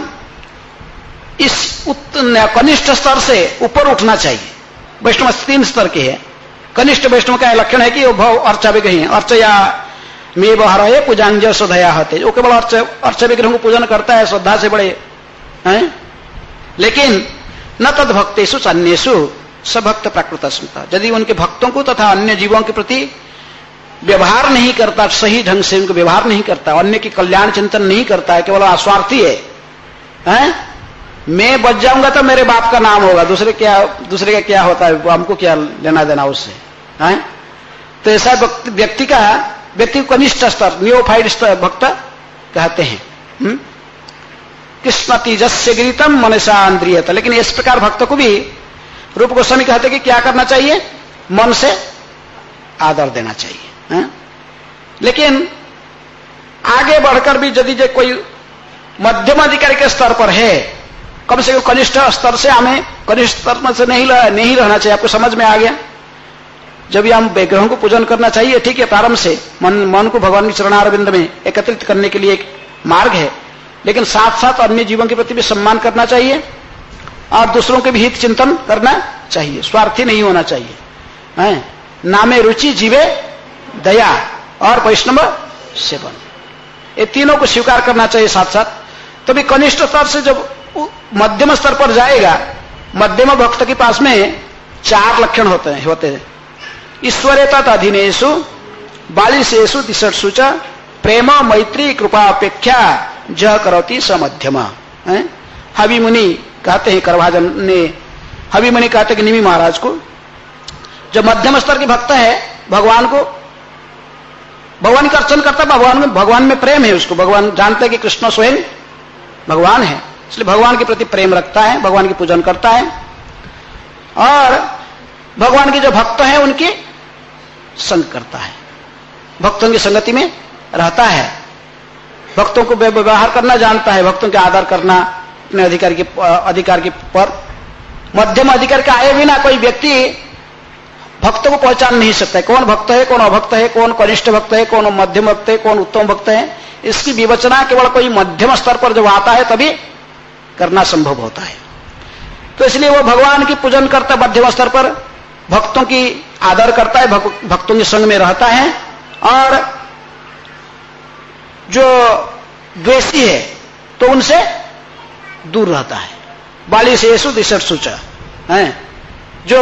इस कनिष्ठ स्तर से ऊपर उठना चाहिए। वैष्णव तीन स्तर के है। कनिष्ठ वैष्णव का लक्षण है कि वो भव अर्चा विग्रह है, अर्चया मे बहर पूजांज श्रद्धया हते, वो केवल अर्च अर्चा विग्रह को पूजन करता है श्रद्धा से बड़े हैं, लेकिन न तद भक्तेषु अन्येषु सभक्त प्राकृत स्मृता, यदि उनके भक्तों को तथा अन्य जीवों के प्रति व्यवहार नहीं करता, सही ढंग से उनको व्यवहार नहीं करता, अन्य की कल्याण चिंतन नहीं करता है, केवल स्वार्थी है, हैं? मैं बच जाऊंगा तो मेरे बाप का नाम होगा, दूसरे क्या दूसरे का क्या होता है, हमको क्या लेना देना उससे, हैं? तो ऐसा व्यक्ति का व्यक्ति को कनिष्ठ स्तर, नियोफाइड स्तर भक्त कहते हैं। हुँ? कृष्ण तेजस्य गिरितम मनसा इंद्रियत, लेकिन इस प्रकार भक्त को भी रूप गोस्वामी कहते कि क्या करना चाहिए, मन से आदर देना चाहिए, है? लेकिन आगे बढ़कर भी यदि जो कोई मध्यम अधिकारी के स्तर पर है, कम से कम कनिष्ठ स्तर से हमें कनिष्ठ स्तर से नहीं नहीं रहना चाहिए। आपको समझ में आ गया? जब हम विग्रहों को पूजन करना चाहिए, ठीक है, प्रारंभ से मन मन को भगवान के चरणारविंद में एकत्रित करने के लिए एक मार्ग है, लेकिन साथ साथ अन्य जीवों के प्रति भी सम्मान करना चाहिए और दूसरों के भी हित चिंतन करना चाहिए, स्वार्थी नहीं होना चाहिए, है? नामे रुचि, जीवे दया और वैष्णव सेवन, ये तीनों को स्वीकार करना चाहिए साथ साथ। तो भी कनिष्ठ स्तर से जब मध्यम स्तर पर जाएगा, मध्यम भक्त के पास में चार लक्षण होते हैं होते हैं ईश्वरे तत् अधीनेषु बालिशेषु दिशत्सु च प्रेम मैत्री कृपा अपेक्षा ज करोति स मध्यम। हवि मुनि कहते हैं, करभाजन ने हवि मुनि कहते कि निमि महाराज को, जो मध्यम स्तर के भक्त है, भगवान को भगवान का अर्चन करता है, भगवान में भगवान में प्रेम है, उसको भगवान जानते हैं कि कृष्ण स्वयं भगवान है, इसलिए भगवान के प्रति प्रेम रखता है, भगवान की पूजन करता है और भगवान के जो भक्त हैं उनकी संग करता है, भक्तों की संगति में रहता है, भक्तों को व्यवहार करना जानता है, भक्तों के आदर करना, अपने अधिकार के अधिकार के पर मध्यम अधिकार का आए बिना कोई व्यक्ति भक्त को पहचान नहीं सकता है, कौन भक्त है, कौन अभक्त है, कौन कनिष्ठ भक्त है, कौन मध्यम भक्त है, कौन उत्तम भक्त है। इसकी विवेचना केवल कोई मध्यम स्तर पर जब आता है तभी करना संभव होता है। तो इसलिए वो भगवान की पूजन करता है मध्यम स्तर पर, भक्तों की आदर करता है, भक, भक्तों के संग में रहता है और जो द्वेषी है तो उनसे दूर रहता है। बाली से येसु दिशत्सु च, है जो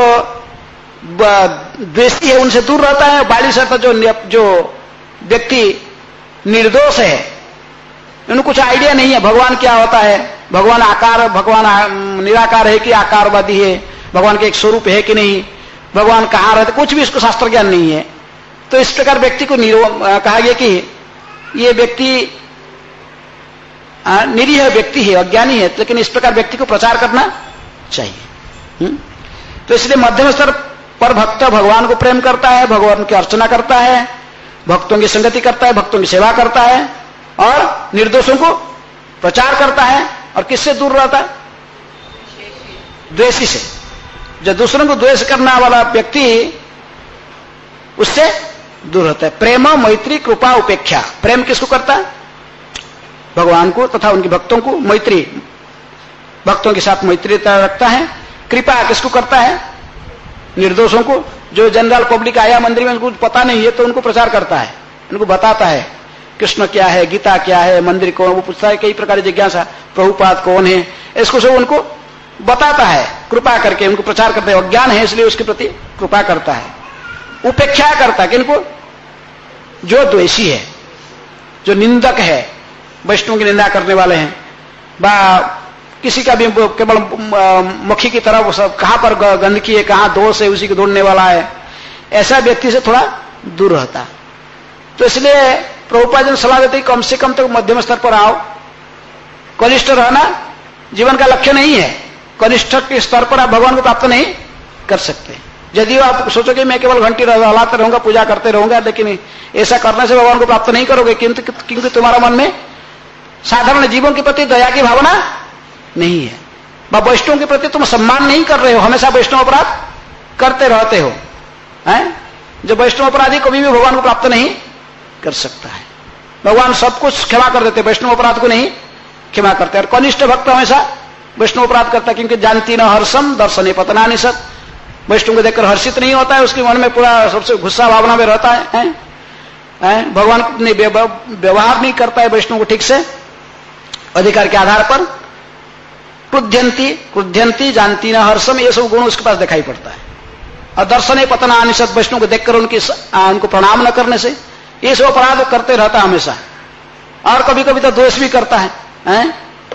द्वेषी है उनसे दूर रहता है। बाली से जो जो व्यक्ति निर्दोष है, उनको कुछ आइडिया नहीं है भगवान क्या होता है, भगवान आकार भगवान निराकार है कि आकारवादी है, भगवान के एक स्वरूप है कि नहीं, भगवान कहाँ रहते, कुछ भी इसको शास्त्र ज्ञान नहीं है। तो इस प्रकार व्यक्ति को कहा गया कि ये व्यक्ति निरीह व्यक्ति है, अज्ञानी है, लेकिन इस प्रकार व्यक्ति को प्रचार करना चाहिए। हुँ? तो इसलिए मध्यम स्तर पर भक्त भगवान को प्रेम करता है, भगवान की अर्चना करता है, भक्तों की संगति करता है, भक्तों की सेवा करता है और निर्दोषों को प्रचार करता है। और किससे दूर रहता है? द्वेषी से। जो दूसरों को द्वेष करने वाला व्यक्ति उससे दूर रहता है। प्रेम मैत्री कृपा उपेक्षा, प्रेम किसको करता है? भगवान को तथा उनके भक्तों को, मैत्री भक्तों के साथ मैत्रीता रखता है। कृपा किसको करता है? निर्दोषों को जो जनरल पब्लिक आया मंदिर में, उनको पता नहीं है, तो उनको प्रचार करता है, उनको बताता है कृष्ण क्या है, गीता क्या है, मंदिर कौन, वो पूछता है कई प्रकार की जिज्ञासा, प्रभुपाद कौन है, इसको सब उनको बताता है, कृपा करके उनको प्रचार करते हैं। अज्ञान है इसलिए उसके प्रति कृपा करता है, उपेक्षा करता है किनको, जो द्वेषी है, जो निंदक है, वैष्णव की निंदा करने वाले हैं, बा किसी का भी केवल मक्खी की तरह वो सब कहां पर गंदगी है, कहां दोष है, उसी को ढूंढने वाला है, ऐसा व्यक्ति से थोड़ा दूर रहता। तो इसलिए प्रभुपाद जी सलाह देते कम से कम तो मध्यम स्तर पर आओ। कनिष्ठ रहना जीवन का लक्ष्य नहीं है, कनिष्ठ के स्तर पर आप भगवान को प्राप्त नहीं कर सकते। यदि आप सोचो कि मैं केवल घंटी हलाते रहूंगा, पूजा करते रहूंगा, लेकिन ऐसा करने से भगवान को प्राप्त नहीं करोगे, किंतु क्योंकि तुम्हारा मन में साधारण जीवों के प्रति दया की भावना नहीं है, वैष्णव के प्रति तुम सम्मान नहीं कर रहे हो, हमेशा वैष्णव अपराध करते रहते हो, हैं? जो वैष्णव अपराधी कभी भी भगवान को प्राप्त नहीं कर सकता है। भगवान सब कुछ क्षमा कर देते, वैष्णव अपराध को नहीं क्षमा करते। और कनिष्ठ भक्त हमेशा वैष्णव अपराध करता है, क्योंकि जानती न हर्षम दर्शने पतनानि सत, वैष्णव को देखकर हर्षित नहीं होता है, उसके मन में पूरा सबसे गुस्सा भावना में रहता है, हैं? हैं? भगवान ने व्यवहार नहीं करता है वैष्णव को ठीक से, अधिकार के आधार पर। क्रुध्यंती क्रुध्यंती जानती न हर्षम, ये सब गुण उसके पास दिखाई पड़ता है। और दर्शने पतनानि सत, वैष्णव को देखकर उनकी उनको प्रणाम न करने से ये सब अपराध करते रहता है हमेशा। और कभी कभी तो द्वेष भी करता है, हैं?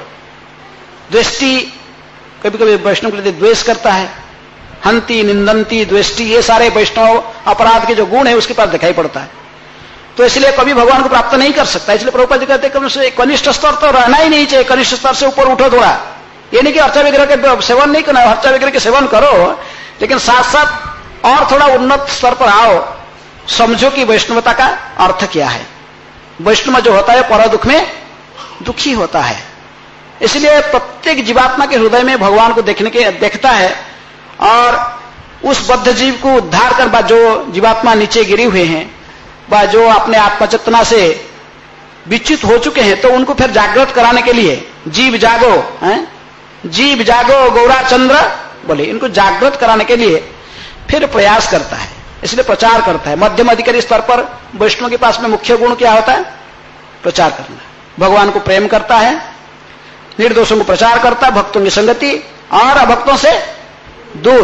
द्वेष्टि, कभी कभी वैष्णव के लिए द्वेष करता है, हंती निंदंती द्वेष्टि, ये सारे वैष्णव अपराध के जो गुण है उसके पास दिखाई पड़ता है। तो इसलिए कभी भगवान को प्राप्त नहीं कर सकता। इसलिए प्रभुपाद जी कहते हैं कनिष्ठ स्तर तो रहना ही नहीं चाहिए, कनिष्ठ स्तर से ऊपर उठो थोड़ा। ये नहीं कि अर्चा विग्रह के सेवन नहीं करना, अर्चा विग्रह के सेवन करो, लेकिन साथ साथ और थोड़ा उन्नत स्तर पर आओ, समझो कि वैष्णवता का अर्थ क्या है। वैष्णव जो होता है पर दुख में दुखी होता है। इसलिए प्रत्येक जीवात्मा के हृदय में भगवान को देखने के देखता है, और उस बद्ध जीव को उद्धार कर बा जो जीवात्मा नीचे गिरे हुए हैं, बा जो अपने आत्मचेतना से विच्युत हो चुके हैं, तो उनको फिर जागृत कराने के लिए जीव जागो, हैं? जीव जागो गौराचंद्र बोले, इनको जागृत कराने के लिए फिर प्रयास करता है, इसलिए प्रचार करता है। मध्यम अधिकारी स्तर पर वैष्णव के पास में मुख्य गुण क्या होता है? प्रचार करना। भगवान को प्रेम करता है, निर्दोषों को प्रचार करता है, भक्तों की संगति और अभक्तों से दूर।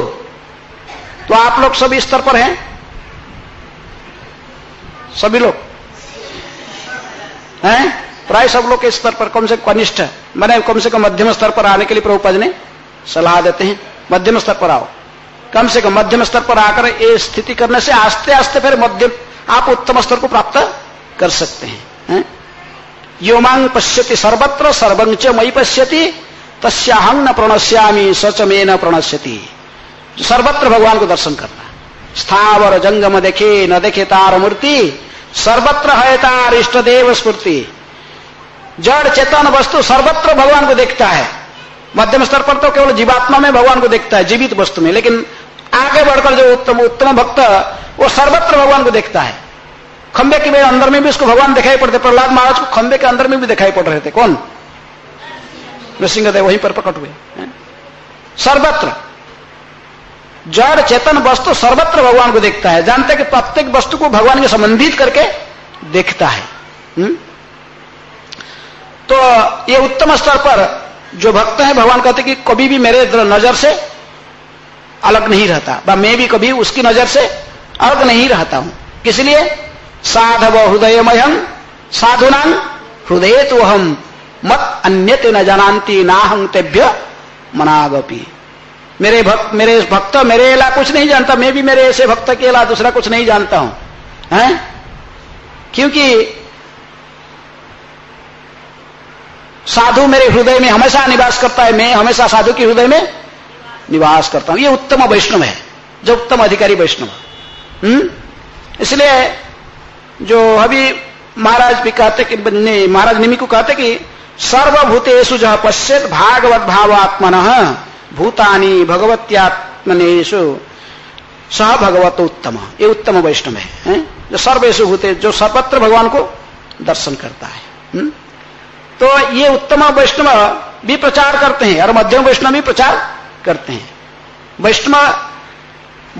तो आप लोग सभी स्तर पर हैं, सभी लोग हैं, प्राय सब लोग के स्तर पर कम से कम कनिष्ठ मैंने कम से कम मध्यम स्तर पर आने के लिए प्रभुपाद ने सलाह देते हैं। मध्यम स्तर पर आओ, कम से कम मध्यम स्तर पर आकर ये स्थिति करने से आस्ते आस्ते फिर मध्यम आप उत्तम स्तर को प्राप्त कर सकते हैं, हैं? यो मांग पश्यति सर्वत्र सर्वं च मयि पश्यति तस्याहं न प्रणश्यामि सच में न प्रणश्यति। सर्वत्र भगवान को दर्शन करना, स्थावर जंगम देखे न देखे तार मूर्ति, सर्वत्र है तार इष्ट देव स्फूर्ति। जड़ चेतन वस्तु सर्वत्र भगवान को देखता है। मध्यम स्तर पर तो केवल जीवात्मा में भगवान को देखता है, जीवित वस्तु में, लेकिन आगे बढ़कर जो उत्तम उत्तम भक्त वो सर्वत्र भगवान को देखता है। खंबे के अंदर में भी उसको भगवान दिखाई पड़ते, प्रहलाद महाराज को खंबे के अंदर में भी दिखाई पड़ रहे थे। कौन? नृसिंहदेव वहीं पर प्रकट हुए। सर्वत्र जड़ चेतन वस्तु सर्वत्र भगवान को देखता है, जानते कि प्रत्येक वस्तु को भगवान के संबंधित करके देखता है। हुँ? तो ये उत्तम स्तर पर जो भक्त है, भगवान कहते कि कभी भी मेरे नजर से अलग नहीं रहता, मैं भी कभी उसकी नजर से अलग नहीं रहता हूं। किसलिए? साधव हृदयमयं साधुनां हृदय तो हम मत अन्यत न जानती नाहं तेभ्य मनागपि। मेरे भक्त मेरे भक्त मेरे अला कुछ नहीं जानता, मैं भी मेरे ऐसे भक्त के अला दूसरा कुछ नहीं जानता हूं, हैं? क्योंकि साधु मेरे हृदय में हमेशा निवास करता है, मैं हमेशा साधु के हृदय में निवास करता हूं। ये उत्तम वैष्णव है, जो उत्तम अधिकारी वैष्णव। हम्म इसलिए जो अभी महाराज भी कहते कि महाराज निमि को कहते कि सर्वभूतेषु जह पश्येत भागवत भावात्मनः भूतानि भगवत्यात्मनेषु सह भगवत उत्तम। ये उत्तम वैष्णव है, है? जो सर्वेषु भूते, जो सर्वत्र भगवान को दर्शन करता है। हुँ? तो ये उत्तम वैष्णव भी प्रचार करते हैं और मध्यम वैष्णव भी प्रचार करते हैं। वैष्णव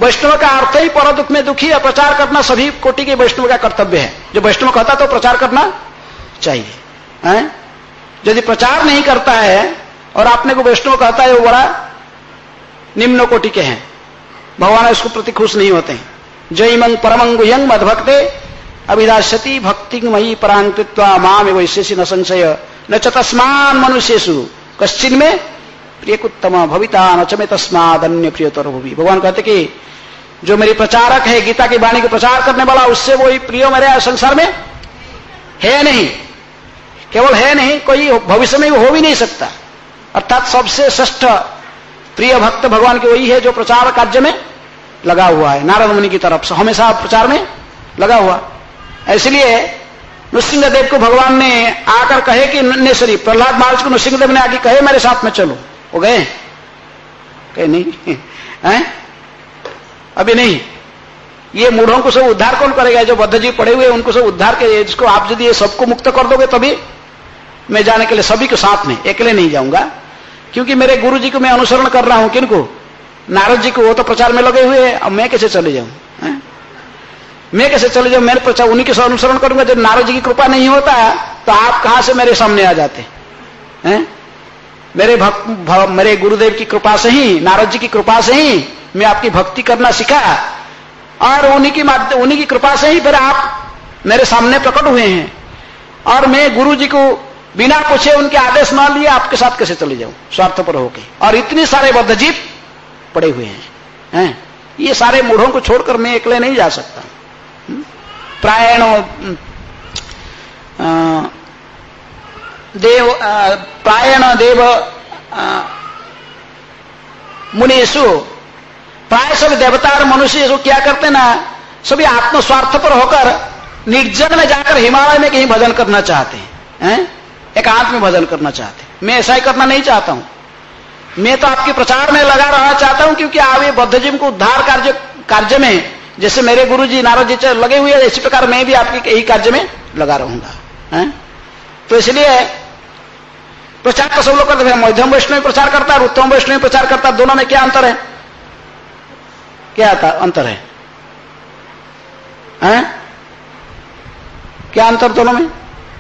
वैष्णव का अर्थ ही पर दुख में दुखी है। प्रचार करना सभी कोटि के वैष्णव का कर्तव्य है। जो वैष्णव कहता तो प्रचार करना चाहिए है? यदि प्रचार नहीं करता है और आपने को वैष्णव कहता है, वो बड़ा निम्न कोटि के हैं, भगवान उसको प्रति खुश नहीं होते हैं। जय मंग परमं गुह्यं मद्भक्ते अभिदास्यति भक्ति मयि परांकृत्वा माम वैशेषि न संशय न च तस्मान मनुष्येषु कश्चिन में प्रियकुत्तम भविता न च में तस्माद अन्य प्रियतर भुवि। भगवान कहते कि जो मेरी प्रचारक है, गीता की वाणी को प्रचार करने वाला, उससे वही प्रिय मेरे संसार में है नहीं। केवल है नहीं, कोई भविष्य में हो भी नहीं सकता। अर्थात सबसे श्रेष्ठ प्रिय भक्त भगवान के वही है जो प्रचार कार्य में लगा हुआ है, नारद मुनि की तरफ से हमेशा प्रचार में लगा हुआ। इसलिए नृसिंहदेव को भगवान ने आकर कहे कि नेसरी प्रहलाद महाराज को नृसिंहदेव ने आके कहे मेरे साथ में चलो, वो गए? कहे नहीं है? अभी नहीं। ये मूढ़ों को सब उद्धार कौन करेगा? जो बद्धजीव पड़े हुए उनको सब उद्धार के, जिसको आप यदि ये सबको मुक्त कर दोगे तभी मैं जाने के लिए सभी के साथ में, अकेले नहीं जाऊंगा। क्योंकि मेरे गुरु जी को मैं अनुसरण कर रहा हूं। किनको? नारद जी को। वो तो प्रचार में लगे हुए हैं, अब मैं कैसे चले जाऊं? मैं कैसे चले जाऊं? मैंने प्रचार उन्हीं के अनुसरण करूंगा। जब नारद जी की कृपा नहीं होता तो आप कहां से मेरे सामने आ जाते हैं? मेरे भक्त भ, मेरे गुरुदेव की कृपा से ही, नारद जी की कृपा से ही मैं आपकी भक्ति करना सीखा, और उन्हीं की माध्यम उन्हीं की कृपा से ही फिर आप मेरे सामने प्रकट हुए हैं। और मैं गुरु जी को बिना पूछे, उनके आदेश ना लिए आपके साथ कैसे चले जाऊं स्वार्थपर होके? और इतने सारे बद्धजीव पड़े हुए हैं, हैं? ये सारे मूढ़ों को छोड़कर मैं अकेले नहीं जा सकता। प्रायण देव प्रायण देव मुनीषु, प्राय सब देवता और मनुष्य जो क्या करते ना, सभी आत्मस्वार्थ पर होकर निर्जन में जाकर हिमालय में कहीं भजन करना चाहते हैं, एकांत में भजन करना चाहते हैं। मैं ऐसा ही करना नहीं चाहता हूं। मैं तो आपके प्रचार में लगा रहना चाहता हूं, क्योंकि आप ये बद्धजीव को उद्धार कार्य कार्य में, जैसे मेरे गुरु जी नारद जी लगे हुए हैं, इसी प्रकार मैं भी आपके यही कार्य में लगा रहूंगा। तो इसलिए प्रचार तो सब लोग करते हैं। मध्यम वैष्णव प्रचार करता है, उत्तम वैष्णव प्रचार करता है। दोनों में क्या अंतर है? क्या अंतर है? हैं? क्या अंतर दोनों में?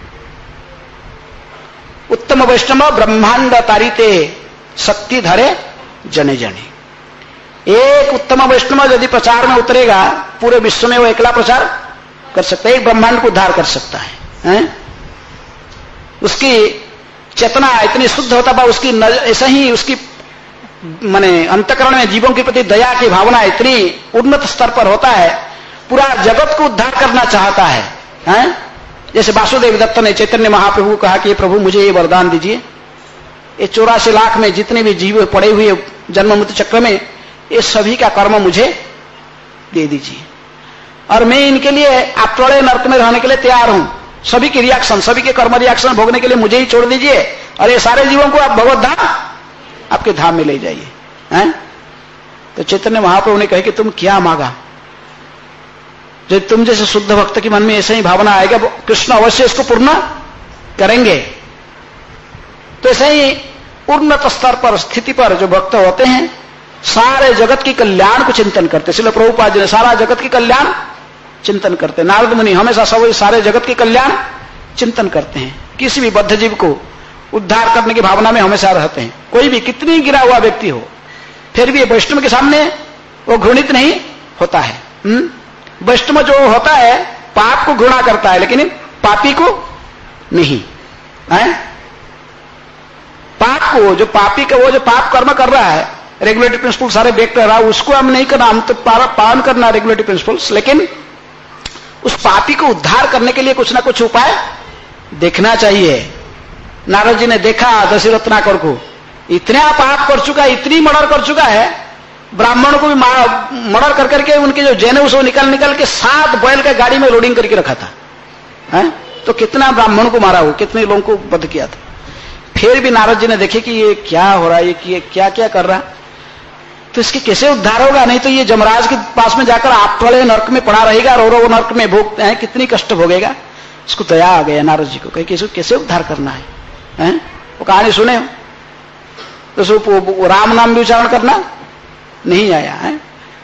उत्तम वैष्णव ब्रह्मांड तारिते शक्ति धरे जने जने। एक उत्तम वैष्णव यदि प्रचार में उतरेगा, पूरे विश्व में वो अकेला प्रचार कर सकता है, एक ब्रह्मांड को उद्धार कर सकता है, हैं? उसकी चेतना इतनी शुद्ध होता है, उसकी ऐसा ही उसकी माने अंतकरण में जीवों के प्रति दया की भावना इतनी उन्नत स्तर पर होता है, पूरा जगत को उद्धार करना चाहता है, हैं? जैसे वासुदेव दत्त ने चैतन्य महाप्रभु को कहा कि प्रभु मुझे ये वरदान दीजिए, ये चौरासी लाख में जितने भी जीव पड़े हुए जन्म मृत्यु चक्र में, ये सभी का कर्म मुझे दे दीजिए, और मैं इनके लिए आप थोड़े नरक में रहने के लिए तैयार हूं। सभी के रिएक्शन, सभी के कर्म रिएक्शन भोगने के लिए मुझे ही छोड़ दीजिए, और ये सारे जीवों को आप भगवत धाम, आपके धाम में ले जाइए, हैं? तो चैतन्य महाप्रभु ने कहा कि तुम क्या मांगा? जब तुम जैसे शुद्ध भक्त के मन में ऐसे ही भावना आएगा, कृष्ण अवश्य इसको पूर्ण करेंगे। तो ऐसे ही उन्नत स्तर पर, स्थिति पर जो भक्त होते हैं, सारे जगत की कल्याण को चिंतन करते। इसलिए प्रभुपाद जी ने सारा जगत की कल्याण चिंतन करते। नारद मुनि हमेशा सब सारे जगत की कल्याण चिंतन करते हैं। किसी भी बद्ध जीव को उद्धार करने की भावना में हमेशा रहते हैं। कोई भी कितनी गिरा हुआ व्यक्ति हो, फिर भी वैष्णव के सामने वो घृणित नहीं होता है। वैष्णव जो होता है पाप को घृणा करता है, लेकिन पापी को नहीं है। पाप को, जो पापी का, वो जो पाप कर्म कर रहा है, रेगुलेटरी प्रिंसिपल सारे ब्रेक कर रहा है, उसको हम नहीं करना, हम तो पालन करना रेगुलेटरी प्रिंसिपल्स, लेकिन उस पापी को उद्धार करने के लिए कुछ ना कुछ उपाय देखना चाहिए। नारद जी ने देखा दशरथ रत्नाकर को, इतना पाप कर चुका है, इतनी मर्डर कर चुका है, ब्राह्मणों को भी मर्डर कर करके उनके जो जैन उसको निकल निकल के सात बैल के गाड़ी में लोडिंग करके रखा था, है? तो कितना ब्राह्मणों को मारा हो, कितने लोगों को वध किया था। फिर भी नारद जी ने देखे कि ये क्या हो रहा है, ये क्या क्या कर रहा, तो इसके कैसे उद्धार होगा? नहीं तो ये जमराज के पास में जाकर आप थोड़े नरक में पड़ा रहेगा, रो रो नरक में भोगते हैं, कितनी कष्ट भोगेगा। इसको दया आ गया नारद जी को, कहे कि इसको कैसे उद्धार करना है, हैं? वो कहानी सुने तो राम नाम भी उच्चारण करना नहीं आया है,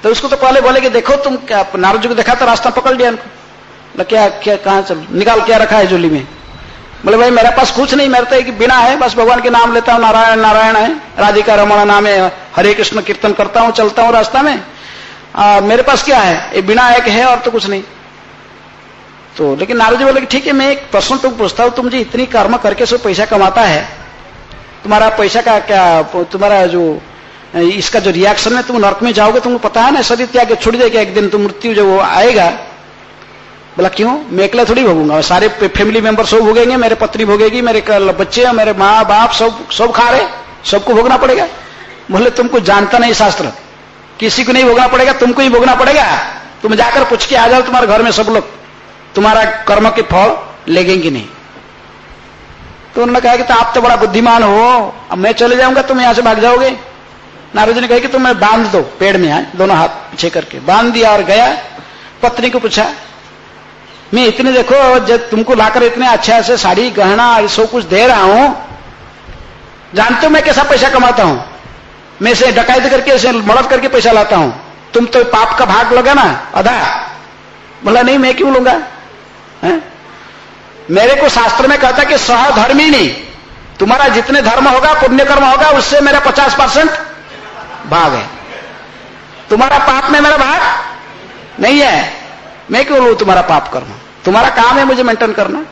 तो उसको तो पहले बोले कि देखो तुम क्या, नारद जी को देखा तो रास्ता पकड़ लिया उनको, क्या क्या कहाँ चल निकाल क्या रखा है झोली में? बोले भाई मेरे पास कुछ नहीं, मेरे तो एक बिना है, बस भगवान के नाम लेता हूँ, नारायण नारायण है, राधिका रमण नाम है, हरे कृष्ण कीर्तन करता हूँ, चलता हूँ रास्ता में, आ, मेरे पास क्या है? ये बिना एक है और तो कुछ नहीं। तो लेकिन नारद जी बोले कि ठीक है, मैं एक प्रश्न तुम पूछता हूँ, तुम जी इतनी कर्म करके सो पैसा कमाता है, तुम्हारा पैसा का क्या, तुम्हारा जो इसका जो रिएक्शन है, तुम नरक में जाओगे, तुमको पता है ना, शरीर त्याग छूट जाएगा एक दिन, तुम मृत्यु जो वो आएगा। बोला क्यों? मैं अकेला थोड़ी भोगूंगा, सारे फैमिली मेंबर सब भोगेंगे, मेरे पत्नी भोगेगी, मेरे बच्चे, मेरे माँ बाप सब सब खा रहे, सबको भोगना पड़ेगा। बोले तुम कुछ जानता नहीं शास्त्र, किसी को नहीं भोगना पड़ेगा, तुमको ही भोगना पड़ेगा। तुम जाकर पूछ के आ जाओ तुम्हारे घर में सब लोग, तुम्हारा कर्म के फल लेंगे नहीं। तो उन्होंने कहा कि तो आप तो बड़ा बुद्धिमान हो, अब मैं चले जाऊंगा तुम यहां से भाग जाओगे। नारद जी ने कहा कि तुम मैं बांध दो पेड़ में, आए दोनों हाथ पीछे करके बांध दिया और गया। पत्नी को पूछा, मैं इतने देखो जब तुमको लाकर इतने अच्छा से साड़ी गहना सब कुछ दे रहा हूं, जानते हो मैं कैसा पैसा कमाता हूं, मैं से डकैत करके ऐसे मदद करके पैसा लाता हूं, तुम तो पाप का भाग लगा ना आधा। बोला नहीं मैं क्यों लूंगा, है? मेरे को शास्त्र में कहता कि सहधर्मी नहीं, तुम्हारा जितने धर्म होगा पुण्य कर्म होगा उससे मेरा पचास परसेंट भाग है, तुम्हारा पाप में मेरा भाग नहीं है, मैं क्यों लूं तुम्हारा पाप कर्म, तुम्हारा काम है मुझे मेंटेन करना।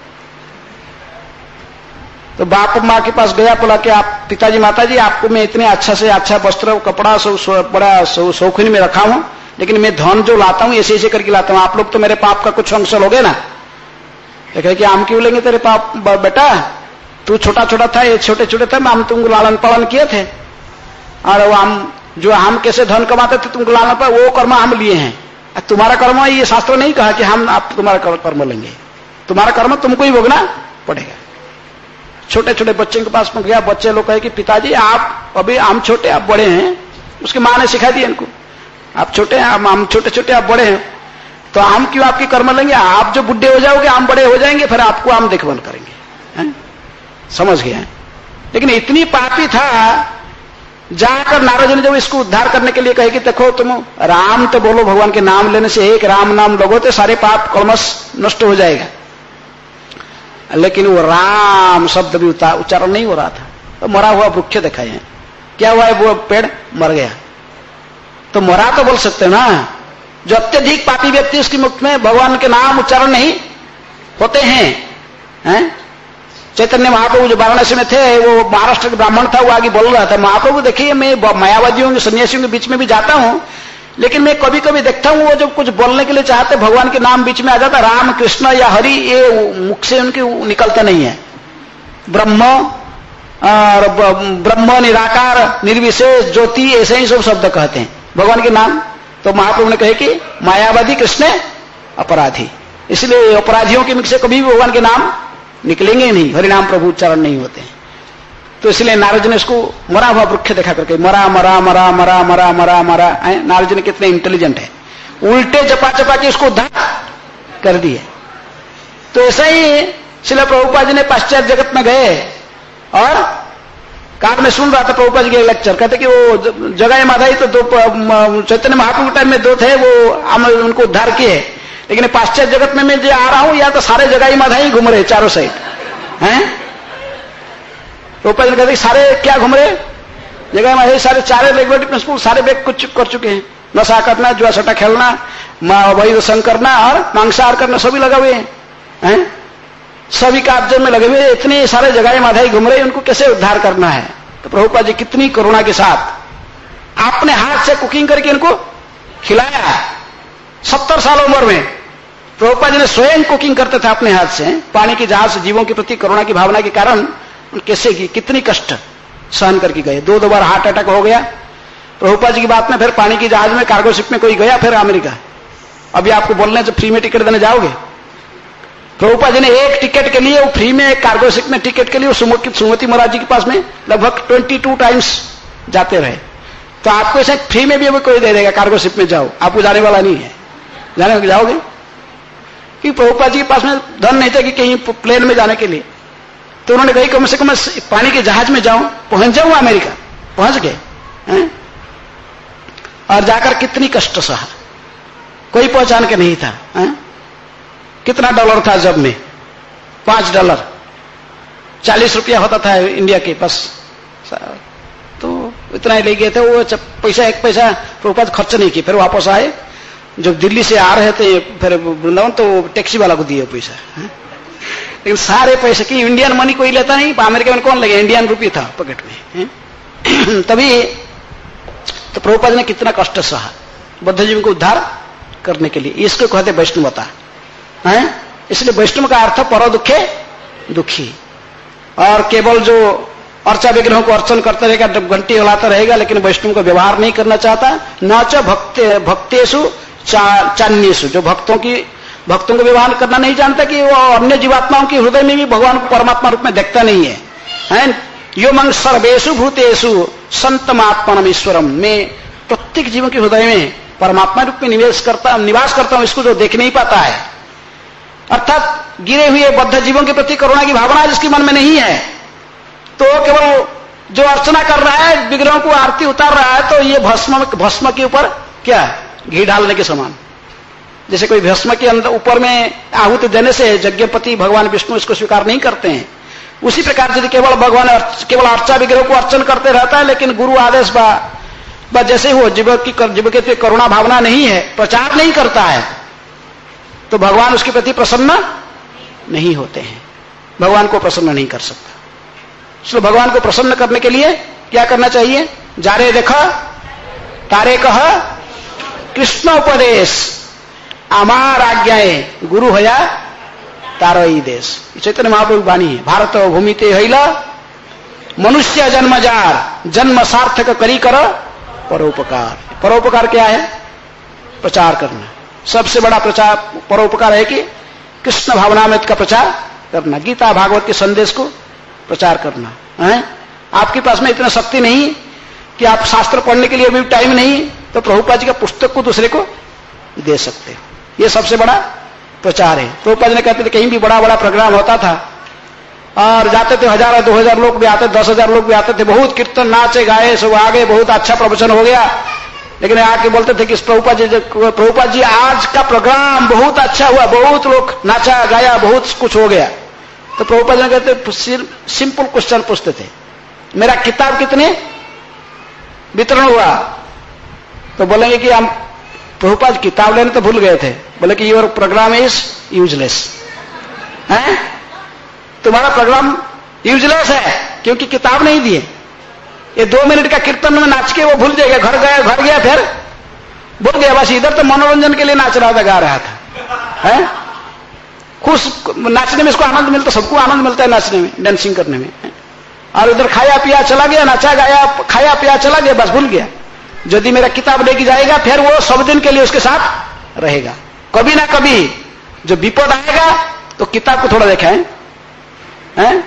तो बाप माँ के पास गया, बोला कि आप पिताजी माताजी आपको मैं इतने अच्छा से अच्छा वस्त्र कपड़ा सब बड़ा शौकीन में रखा हूं, लेकिन मैं धन जो लाता हूं ऐसे ऐसे करके लाता हूं, आप लोग तो मेरे पाप का कुछ अंश लोगे ना। तो कहे कि हम क्यों लेंगे तेरे पाप, बेटा तू छोटा छोटा था, ये छोटे छोटे थे, हम तुमको लालन पालन किए थे, और वो हम जो हम कैसे धन कमाते थे तुमको लालन पालन, वो कर्म हम लिए हैं, तुम्हारा कर्म ये शास्त्र नहीं कहा कि हम आप तुम्हारा कर्म लेंगे, तुम्हारा कर्म तुमको ही भोगना पड़ेगा। छोटे छोटे बच्चे के पास में गया, बच्चे लोग कहे कि पिताजी आप अभी हम छोटे आप बड़े हैं, उसकी माँ ने सिखा दिया इनको, आप छोटे हैं हम छोटे छोटे आप बड़े हैं, तो हम क्यों आपकी कर्म लेंगे, आप जो बुढ़े हो जाओगे हम बड़े हो जाएंगे, फिर आपको हम देखभाल करेंगे, है? समझ गया। लेकिन इतनी पापी था, जाकर नारद ने जब इसको उद्धार करने के लिए कहे कि देखो तुम राम तो बोलो, भगवान के नाम लेने से एक राम नाम लोगो तो सारे पाप कलमश नष्ट हो जाएगा, लेकिन वो राम शब्द भी उच्चारण नहीं हो रहा था, तो मरा हुआ वृक्ष दिखाए हैं, क्या हुआ है, वो पेड़ मर गया। तो मरा तो बोल सकते हो ना, जो अत्यधिक पापी व्यक्ति उसकी मुख में भगवान के नाम उच्चारण नहीं होते हैं, हैं? चैतन्य महाप्रभु जो वाराणसी में थे, वो महाराष्ट्र के ब्राह्मण था, वो आगे बोल रहा था, महाप्रभु देखिए मैं मायावादियों के सन्यासियों के बीच में भी जाता हूं, लेकिन मैं कभी कभी देखता हूं वो जब कुछ बोलने के लिए चाहते भगवान के नाम बीच में आ जाता, राम कृष्ण या हरि ये मुख से उनके निकलता नहीं है, ब्रह्म और ब्रह्म निराकार निर्विशेष ज्योति ऐसे ही सब शब्द कहते हैं भगवान के नाम। तो महाप्रभु ने कहे कि मायावादी कृष्ण अपराधी, इसलिए अपराधियों के मुख से कभी भी भगवान के नाम निकलेंगे नहीं, हरिनाम प्रभु उच्चारण नहीं होते। तो इसलिए नारद ने इसको मरा हुआ वृक्ष देखा करके मरा मरा मरा मरा मरा मरा मरा, नारद ने कितने इंटेलिजेंट है, उल्टे चपा चपा के उसको उद्धार कर दिए। तो ऐसा ही श्रील प्रभुपाद जी ने पाश्चात्य जगत में गए, और कार में सुन रहा था प्रभुपाद जी के लेक्चर, कहते कि वो जगाई माधाई तो दो चैतन्य महाप्रभु टाइम में दो थे, वो हम उनको उद्धार किए, लेकिन पाश्चात्य जगत में मैं जो आ रहा हूं या तो सारे जगाई माधाई घूम रहे चारों साइड हैं। प्रभुपाद जी कहते सारे क्या घूम रहे, जगाई माधाई सारे चारे रेगुलेटरी प्रिंसिपल सारे बेग कुछ कर चुके हैं, नशा करना, जुआ सट्टा खेलना, वही संग करना और मांसाहार करना, सभी लगा हुए हैं, सभी कार्य में लगे हुए, इतने सारे जगाई माधाई घूम रहे, उनको कैसे उद्धार करना है। तो प्रभुपाद जी कितनी करुणा के साथ अपने हाथ से कुकिंग करके इनको खिलाया। सत्तर साल उम्र में प्रभुपाद जी ने स्वयं कुकिंग करते थे अपने हाथ से, पानी की जहाज से जीवों के प्रति करुणा की भावना के कारण कैसे की कितनी कष्ट सहन करके गए। दो दो बार हार्ट अटैक हो गया प्रभुपाद जी की बात में, फिर पानी की जहाज में कार्गो शिप में कोई गया, फिर अमेरिका, अभी आपको बोलने से फ्री में टिकट देने जाओगे। प्रभुपाद जी ने एक टिकट के लिए वो फ्री में एक कार्गो शिप में टिकट के लिए सुमति महाराज जी के पास में लगभग बाईस टाइम्स जाते रहे। तो आपको इसे फ्री में भी अभी कोई दे देगा, कार्गो शिप में जाओ, आपको जाने वाला नहीं है, जाने जाओगे कि प्रभुपाद जी के पास में धन नहीं था कि कहीं प्लेन में जाने के लिए। तो उन्होंने कही कम से कम पानी के जहाज में जाऊं, पहुंच जाऊं अमेरिका, पहुंच गए। और जाकर कितनी कष्ट सहा, कोई पहचान के नहीं था। है? कितना डॉलर था जब में? पांच डॉलर, चालीस रुपया होता था इंडिया के पास, तो इतना ही ले गए थे। वो पैसा एक पैसा प्रभुपाद खर्च नहीं किए। फिर वापस आए, जब दिल्ली से आ रहे थे फिर वृंदावन, तो टैक्सी वाला को दिए पैसा। है? लेकिन सारे पैसे की इंडियन मनी कोई लेता नहीं, अमेरिका में कौन लगे, इंडियन रुपये था पॉकेट में। तभी तो प्रभुपाद ने कितना कष्ट सहा बुद्ध जीवन को उद्धार करने के लिए। इसको कहते वैष्णवता है। इसलिए वैष्णव का अर्थ पर दुखे दुखी। और केवल जो अर्चा विग्रहों को अर्चन करता रहेगा, घंटी हिलाता रहेगा, लेकिन वैष्णव का व्यवहार नहीं करना चाहता। न च भक्ते भक्तेषु चान्येषु, जो भक्तों की भक्तों को व्यवहार करना नहीं जानता कि वो अन्य जीवात्माओं के हृदय में भी भगवान को परमात्मा रूप में देखता नहीं है, है? यो मंग सर्वेषु भूतेषु संतमात्मनम ईश्वरम, में प्रत्येक जीवन के हृदय में परमात्मा रूप में निवेश करता निवास करता हूं, इसको जो देख नहीं पाता है। अर्थात गिरे हुए बद्ध जीवों के प्रति करुणा की भावना जिसके मन में नहीं है, तो केवल जो अर्चना कर रहा है, विग्रहों को आरती उतार रहा है, तो ये भस्म भस्म के ऊपर क्या घी डालने के समान। जैसे कोई भस्म के अंदर ऊपर में आहुति देने से यज्ञपति भगवान विष्णु इसको स्वीकार नहीं करते हैं, उसी प्रकार यदि केवल भगवान केवल अर्चा विग्रह को अर्चन करते रहता है, लेकिन गुरु आदेश बा, बा जैसे हो जीव की जीव के करुणा भावना नहीं है, प्रचार नहीं करता है, तो भगवान उसके प्रति प्रसन्न नहीं होते हैं, भगवान को प्रसन्न नहीं कर सकता। इसलिए भगवान को प्रसन्न करने के लिए क्या करना चाहिए? जारे देखा तारे कह कृष्ण उपदेश, अमार आज्ञाएं गुरु हया तारो ही देश। चैतन्य महाप्रभु वाणी है। भारत भूमि ते हैला मनुष्य जन्म जार, जन्म सार्थक करी कर परोपकार। परोपकार क्या है? प्रचार करना। सबसे बड़ा प्रचार परोपकार है कि कृष्ण भावनामृत का प्रचार करना, गीता भागवत के संदेश को प्रचार करना है। आपके पास में इतना शक्ति नहीं कि आप शास्त्र पढ़ने के लिए भी टाइम नहीं, तो प्रभुपाद जी का पुस्तक को दूसरे को दे सकते। ये सबसे बड़ा प्रचार है। प्रभुपाद ने कहते थे कहीं भी बड़ा बड़ा प्रोग्राम होता था और जाते थे, हजार दो हजार लोग भी आते, दस हजार लोग भी आते थे, बहुत कीर्तन नाचे गाए सब आगे, बहुत अच्छा प्रवचन हो गया, लेकिन आके बोलते थे कि प्रभुपाद जी प्रभुपाद जी आज का प्रोग्राम बहुत अच्छा हुआ, बहुत लोग नाचा गाया, बहुत कुछ हो गया। तो प्रभुपाद जी कहते सिंपल क्वेश्चन पूछते थे, मेरा किताब कितने वितरण हुआ? तो बोलेंगे कि हम प्रभुपाद किताब लेने तो भूल गए थे। बोले कि योर प्रोग्राम इज यूजलेस है, तुम्हारा प्रोग्राम यूजलेस है क्योंकि किताब नहीं दिए। ये दो मिनट का कीर्तन में नाच के वो भूल जाएगा, घर गया घर गया फिर भूल गया, बस इधर तो मनोरंजन के लिए नाच रहा था, गा रहा था, है? खुश नाचने में इसको आनंद मिलता, सबको आनंद मिलता है नाचने में, डांसिंग करने में, और उधर खाया पिया चला गया, नाचा गाया, खाया पिया चला गया, बस भूल गया। यदि मेरा किताब लेके जाएगा फिर वो सब दिन के लिए उसके साथ रहेगा। कभी ना कभी जो विपद आएगा तो किताब को थोड़ा देखा है, है?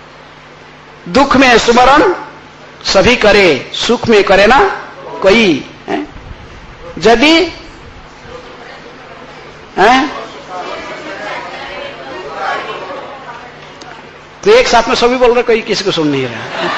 दुख में सुमरण सभी करे, सुख में करे ना कोई, है? यदि है तो एक साथ में सभी बोल रहे, कोई किसी को सुन नहीं रहा।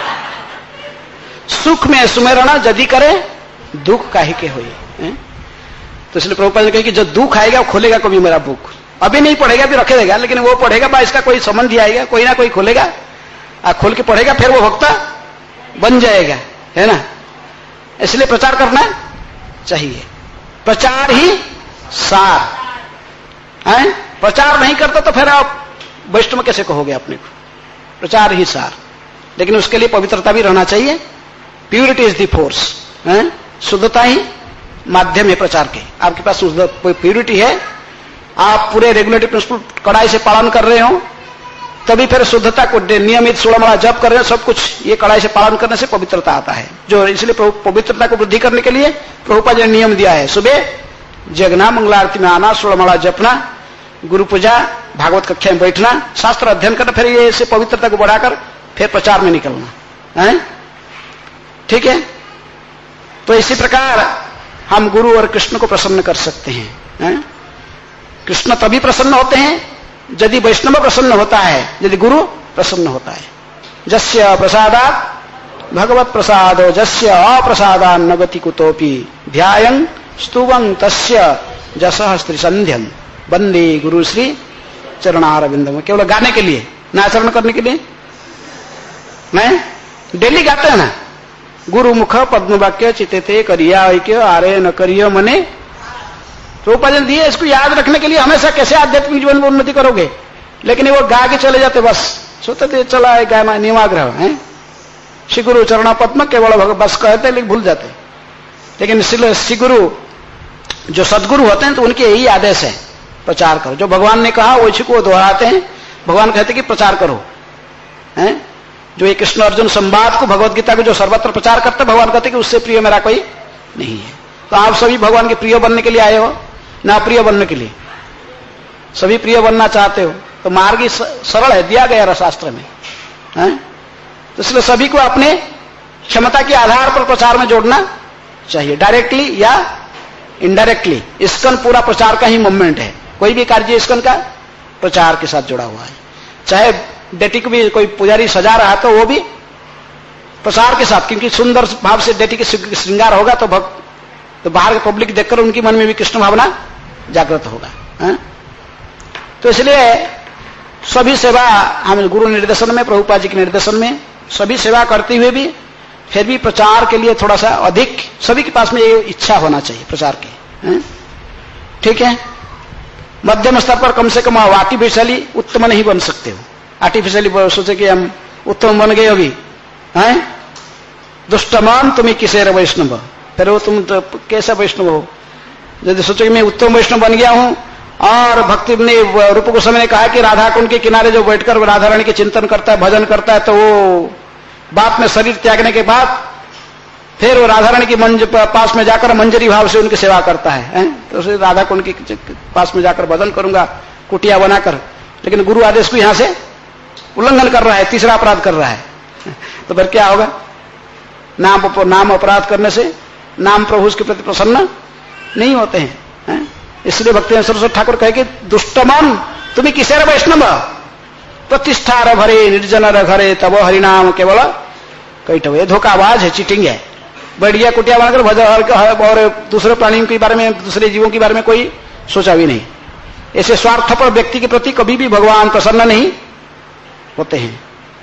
सुख में सुमेरना यदि करे दुख काहे के होई, तो इसलिए प्रभुपाद ने कहा कि जब दुख आएगा वो खोलेगा कभी मेरा बुक, अभी नहीं पढ़ेगा भी रखे देगा, लेकिन वो पढ़ेगा बा इसका कोई संबंध ही आएगा, कोई ना कोई खोलेगा, आ खोल के पढ़ेगा, फिर वो भक्ता बन जाएगा, है ना? इसलिए प्रचार करना चाहिए, प्रचार ही सार है। प्रचार नहीं करता तो फिर आप वैष्णव कैसे कहोगे अपने को? प्रचार ही सार। लेकिन उसके लिए पवित्रता भी रहना चाहिए, प्यूरिटी इज द फोर्स, शुद्धता ही माध्यम है प्रचार के। आपके पास प्यूरिटी है, आप पूरे रेगुलेटरी प्रिंसिपल कड़ाई से पालन कर रहे हो, तभी फिर शुद्धता को नियमित सोलह जप कर रहे हो, सब कुछ ये कड़ाई से पालन करने से पवित्रता आता है। जो इसलिए पवित्रता को वृद्धि करने के लिए प्रभुपाद जी ने नियम दिया है, सुबह जगना, मंगलारती में आना, सोलह माला जपना, गुरु पूजा, भागवत कक्षा में बैठना, शास्त्र अध्ययन करना, फिर ये इसे पवित्रता को बढ़ाकर फिर प्रचार में निकलना है। ठीक है? तो इसी प्रकार हम गुरु और कृष्ण को प्रसन्न कर सकते हैं, है? कृष्ण तभी प्रसन्न होते हैं यदि वैष्णव प्रसन्न होता है, यदि गुरु प्रसन्न होता है। जस्य प्रसादात् भगवत प्रसादो जस्य अप्रसादान नगति कुतोपि ध्यायं स्तुवं तस्य जसः स्त्रीसंध्यं वंदे गुरु श्री चरणारविंदम। केवल गाने के लिए, नाचरण करने के लिए नहीं, डेली गाते हैं ना। गुरु मुख पद्म वाक्य चिते करिया ऐक्य आरे न करियो मने। तो उपाधि दिए इसको याद रखने के लिए। हमेशा कैसे आध्यात्मिक जीवन में उन्नति करोगे? लेकिन वो गा के चले जाते, बस सोते चला है गाना नियमाग्रह है। श्री गुरु चरण पद्म केवल भगवान बस कहते लेकिन भूल जाते। लेकिन श्री गुरु जो सदगुरु होते हैं तो उनके यही आदेश है, प्रचार करो। जो भगवान ने कहा वो को दोहराते हैं। भगवान कहते कि प्रचार करो हैं। जो ये कृष्ण अर्जुन संवाद को, भगवत गीता को जो सर्वत्र प्रचार करते, भगवान कहते कि उससे प्रिय मेरा कोई नहीं है। तो आप सभी भगवान के प्रिय बनने के लिए आए हो ना प्रिय बनने के लिए? सभी प्रिय बनना चाहते हो तो मार्ग ही सरल है, दिया गया शास्त्र में है। तो इसलिए सभी को अपने क्षमता के आधार पर प्रचार में जोड़ना चाहिए, डायरेक्टली या इनडायरेक्टली। इस्कन पूरा प्रचार का ही मूवमेंट है। कोई भी कार्य इस्कन का प्रचार के साथ जुड़ा हुआ है। चाहे डेटी को भी कोई पुजारी सजा रहा है तो वो भी प्रचार के साथ, क्योंकि सुंदर भाव से डेटी के श्रृंगार होगा तो भक्त तो बाहर के पब्लिक देखकर उनकी मन में भी कृष्ण भावना जागृत होगा है? तो इसलिए सभी सेवा हम गुरु निर्देशन में, प्रभुपाद जी के निर्देशन में सभी सेवा करते हुए भी फिर भी प्रचार के लिए थोड़ा सा अधिक सभी के पास में ये इच्छा होना चाहिए प्रचार की। ठीक है, मध्यम स्तर पर कम से कम आप आर्टिफिशियली उत्तम नहीं बन सकते हो। आर्टिफिशियली सोचे कि हम उत्तम बन गए अभी हैं, दुष्टमान तुम्हें किसे वैष्णव, फिर वो तुम तो कैसा वैष्णव हो? यदि सोचो कि मैं उत्तम वैष्णव बन गया हूं और भक्ति ने रूप गोस्वामी ने कहा कि राधा कुंड के किनारे जो बैठकर राधा रानी के चिंतन करता है, भजन करता है, तो वो बात में शरीर त्यागने के बाद फिर वो राधा रानी के मंज पास में जाकर मंजरी भाव से उनकी सेवा करता है, है? तो उसे राधा कुंड के पास में जाकर भजन करूंगा कुटिया बनाकर, लेकिन गुरु आदेश को यहां से उल्लंघन कर रहा है, तीसरा अपराध कर रहा है। तो फिर क्या होगा? नाम नाम अपराध करने से नाम प्रभु के प्रति प्रसन्न नहीं होते हैं, है? इसलिए भक्ति सरस्वती ठाकुर कहे कि दुष्टमन तुम्हें किसे वैष्णव प्रतिष्ठा र भरे निर्जन र घरे तब हरिनाम केवल कैटव। ये धोखाबाज है, चीटिंग है। बढ़िया कुटिया बनाकर भजन और दूसरे प्राणियों के बारे में, दूसरे जीवों के बारे में कोई सोचा भी नहीं। ऐसे स्वार्थपर व्यक्ति के प्रति कभी भी भगवान प्रसन्न नहीं होते हैं।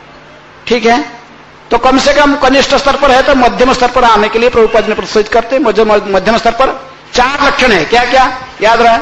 ठीक है, तो कम से कम कनिष्ठ स्तर पर है तो मध्यम स्तर पर आने के लिए प्रभुपाद ने प्रोत्साहित करते। मध्यम स्तर पर चार लक्षण है, क्या क्या याद रहा?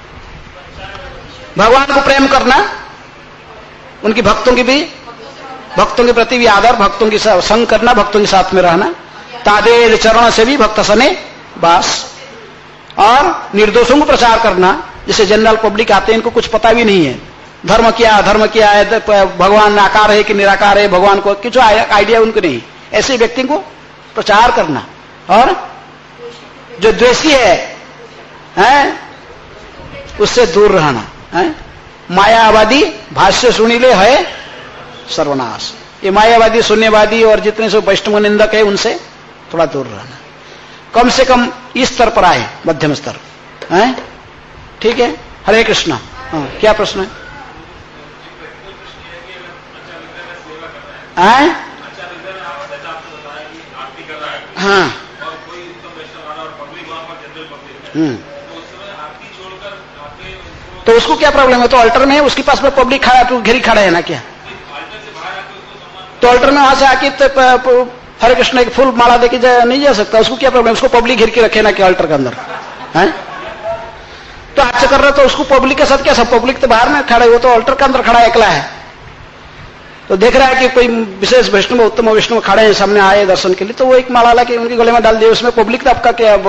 भगवान को प्रेम करना, उनकी भक्तों की भी भक्तों के प्रति भी आदर, भक्तों की संग करना, भक्तों के साथ में रहना, तादेर चरण से भी भक्त सने बास, और निर्दोषों को प्रचार करना। जैसे जनरल पब्लिक आते हैं, इनको कुछ पता भी नहीं है धर्म क्या धर्म क्या है, भगवान आकार है कि निराकार है, भगवान को कुछ आइडिया उनको नहीं। ऐसे व्यक्ति को प्रचार करना, और जो द्वेषी है, है उससे दूर रहना है। मायावादी भाष्य सुनीले है सर्वनाश। ये मायावादी, शून्यवादी और जितने सब वैष्णव निंदक है उनसे थोड़ा दूर रहना। कम से कम इस स्तर पर आए, मध्यम स्तर है। ठीक है, हरे कृष्णा। हाँ, क्या प्रश्न है? आए? हाँ, हम्म, तो उसको क्या प्रॉब्लम है? तो अल्टर में है, उसके पास में पब्लिक खड़ा, तो घेरी खड़ा है ना क्या? तो अल्टर में वहां से आके तो हरे कृष्ण एक फूल माला देके जा, नहीं जा सकता, उसको क्या प्रॉब्लम? उसको पब्लिक घेर के रखे ना क्या अल्टर के अंदर है? तो आज से कर रहे तो उसको पब्लिक के साथ क्या? सब पब्लिक तो बाहर में खड़ा है, वो तो अल्टर के अंदर खड़ा एकला है। तो देख रहा है कि कोई विशेष वैष्णव, उत्तम वैष्णव खड़े हैं सामने, आए दर्शन के लिए, तो वो एक माला ला के उनके गले में डाल दिया। उसमें पब्लिक तो आपका क्या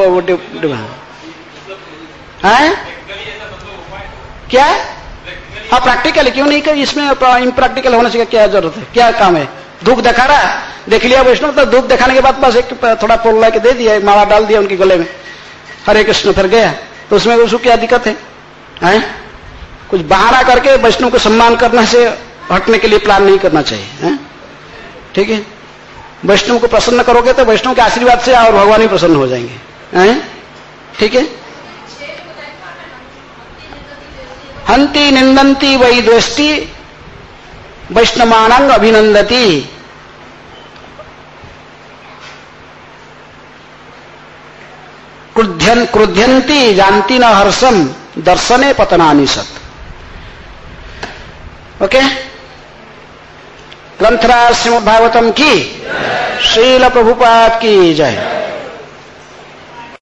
है? क्या? हाँ, प्रैक्टिकल क्यों नहीं कर? इसमें इम्प्रैक्टिकल होने से क्या जरूरत है? क्या काम है? दुख दिखा रहा, देख लिया वैष्णव, तो दुख दिखाने के बाद बस एक थोड़ा पोल ला के दे दिया, एक माला डाल दिया उनके गले में, हरे कृष्ण, फिर गया। तो उसमें उसको क्या दिक्कत है? हैं? कुछ बहाना करके वैष्णव को सम्मान करने से हटने के लिए प्लान नहीं करना चाहिए, हैं? ठीक है, वैष्णव को प्रसन्न करोगे तो वैष्णव के आशीर्वाद से और भगवान ही प्रसन्न हो जाएंगे, हैं? ठीक है। हंति निंदंती वही द्वेष्टि वैष्णवानांग अभिनंदती। क्रुध्यन क्रुध्यंती जानती न हर्षम दर्शने पतनानि सत। ओके, ग्रंथराज श्रीमद् भागवतम की, श्रील प्रभुपाद की जय।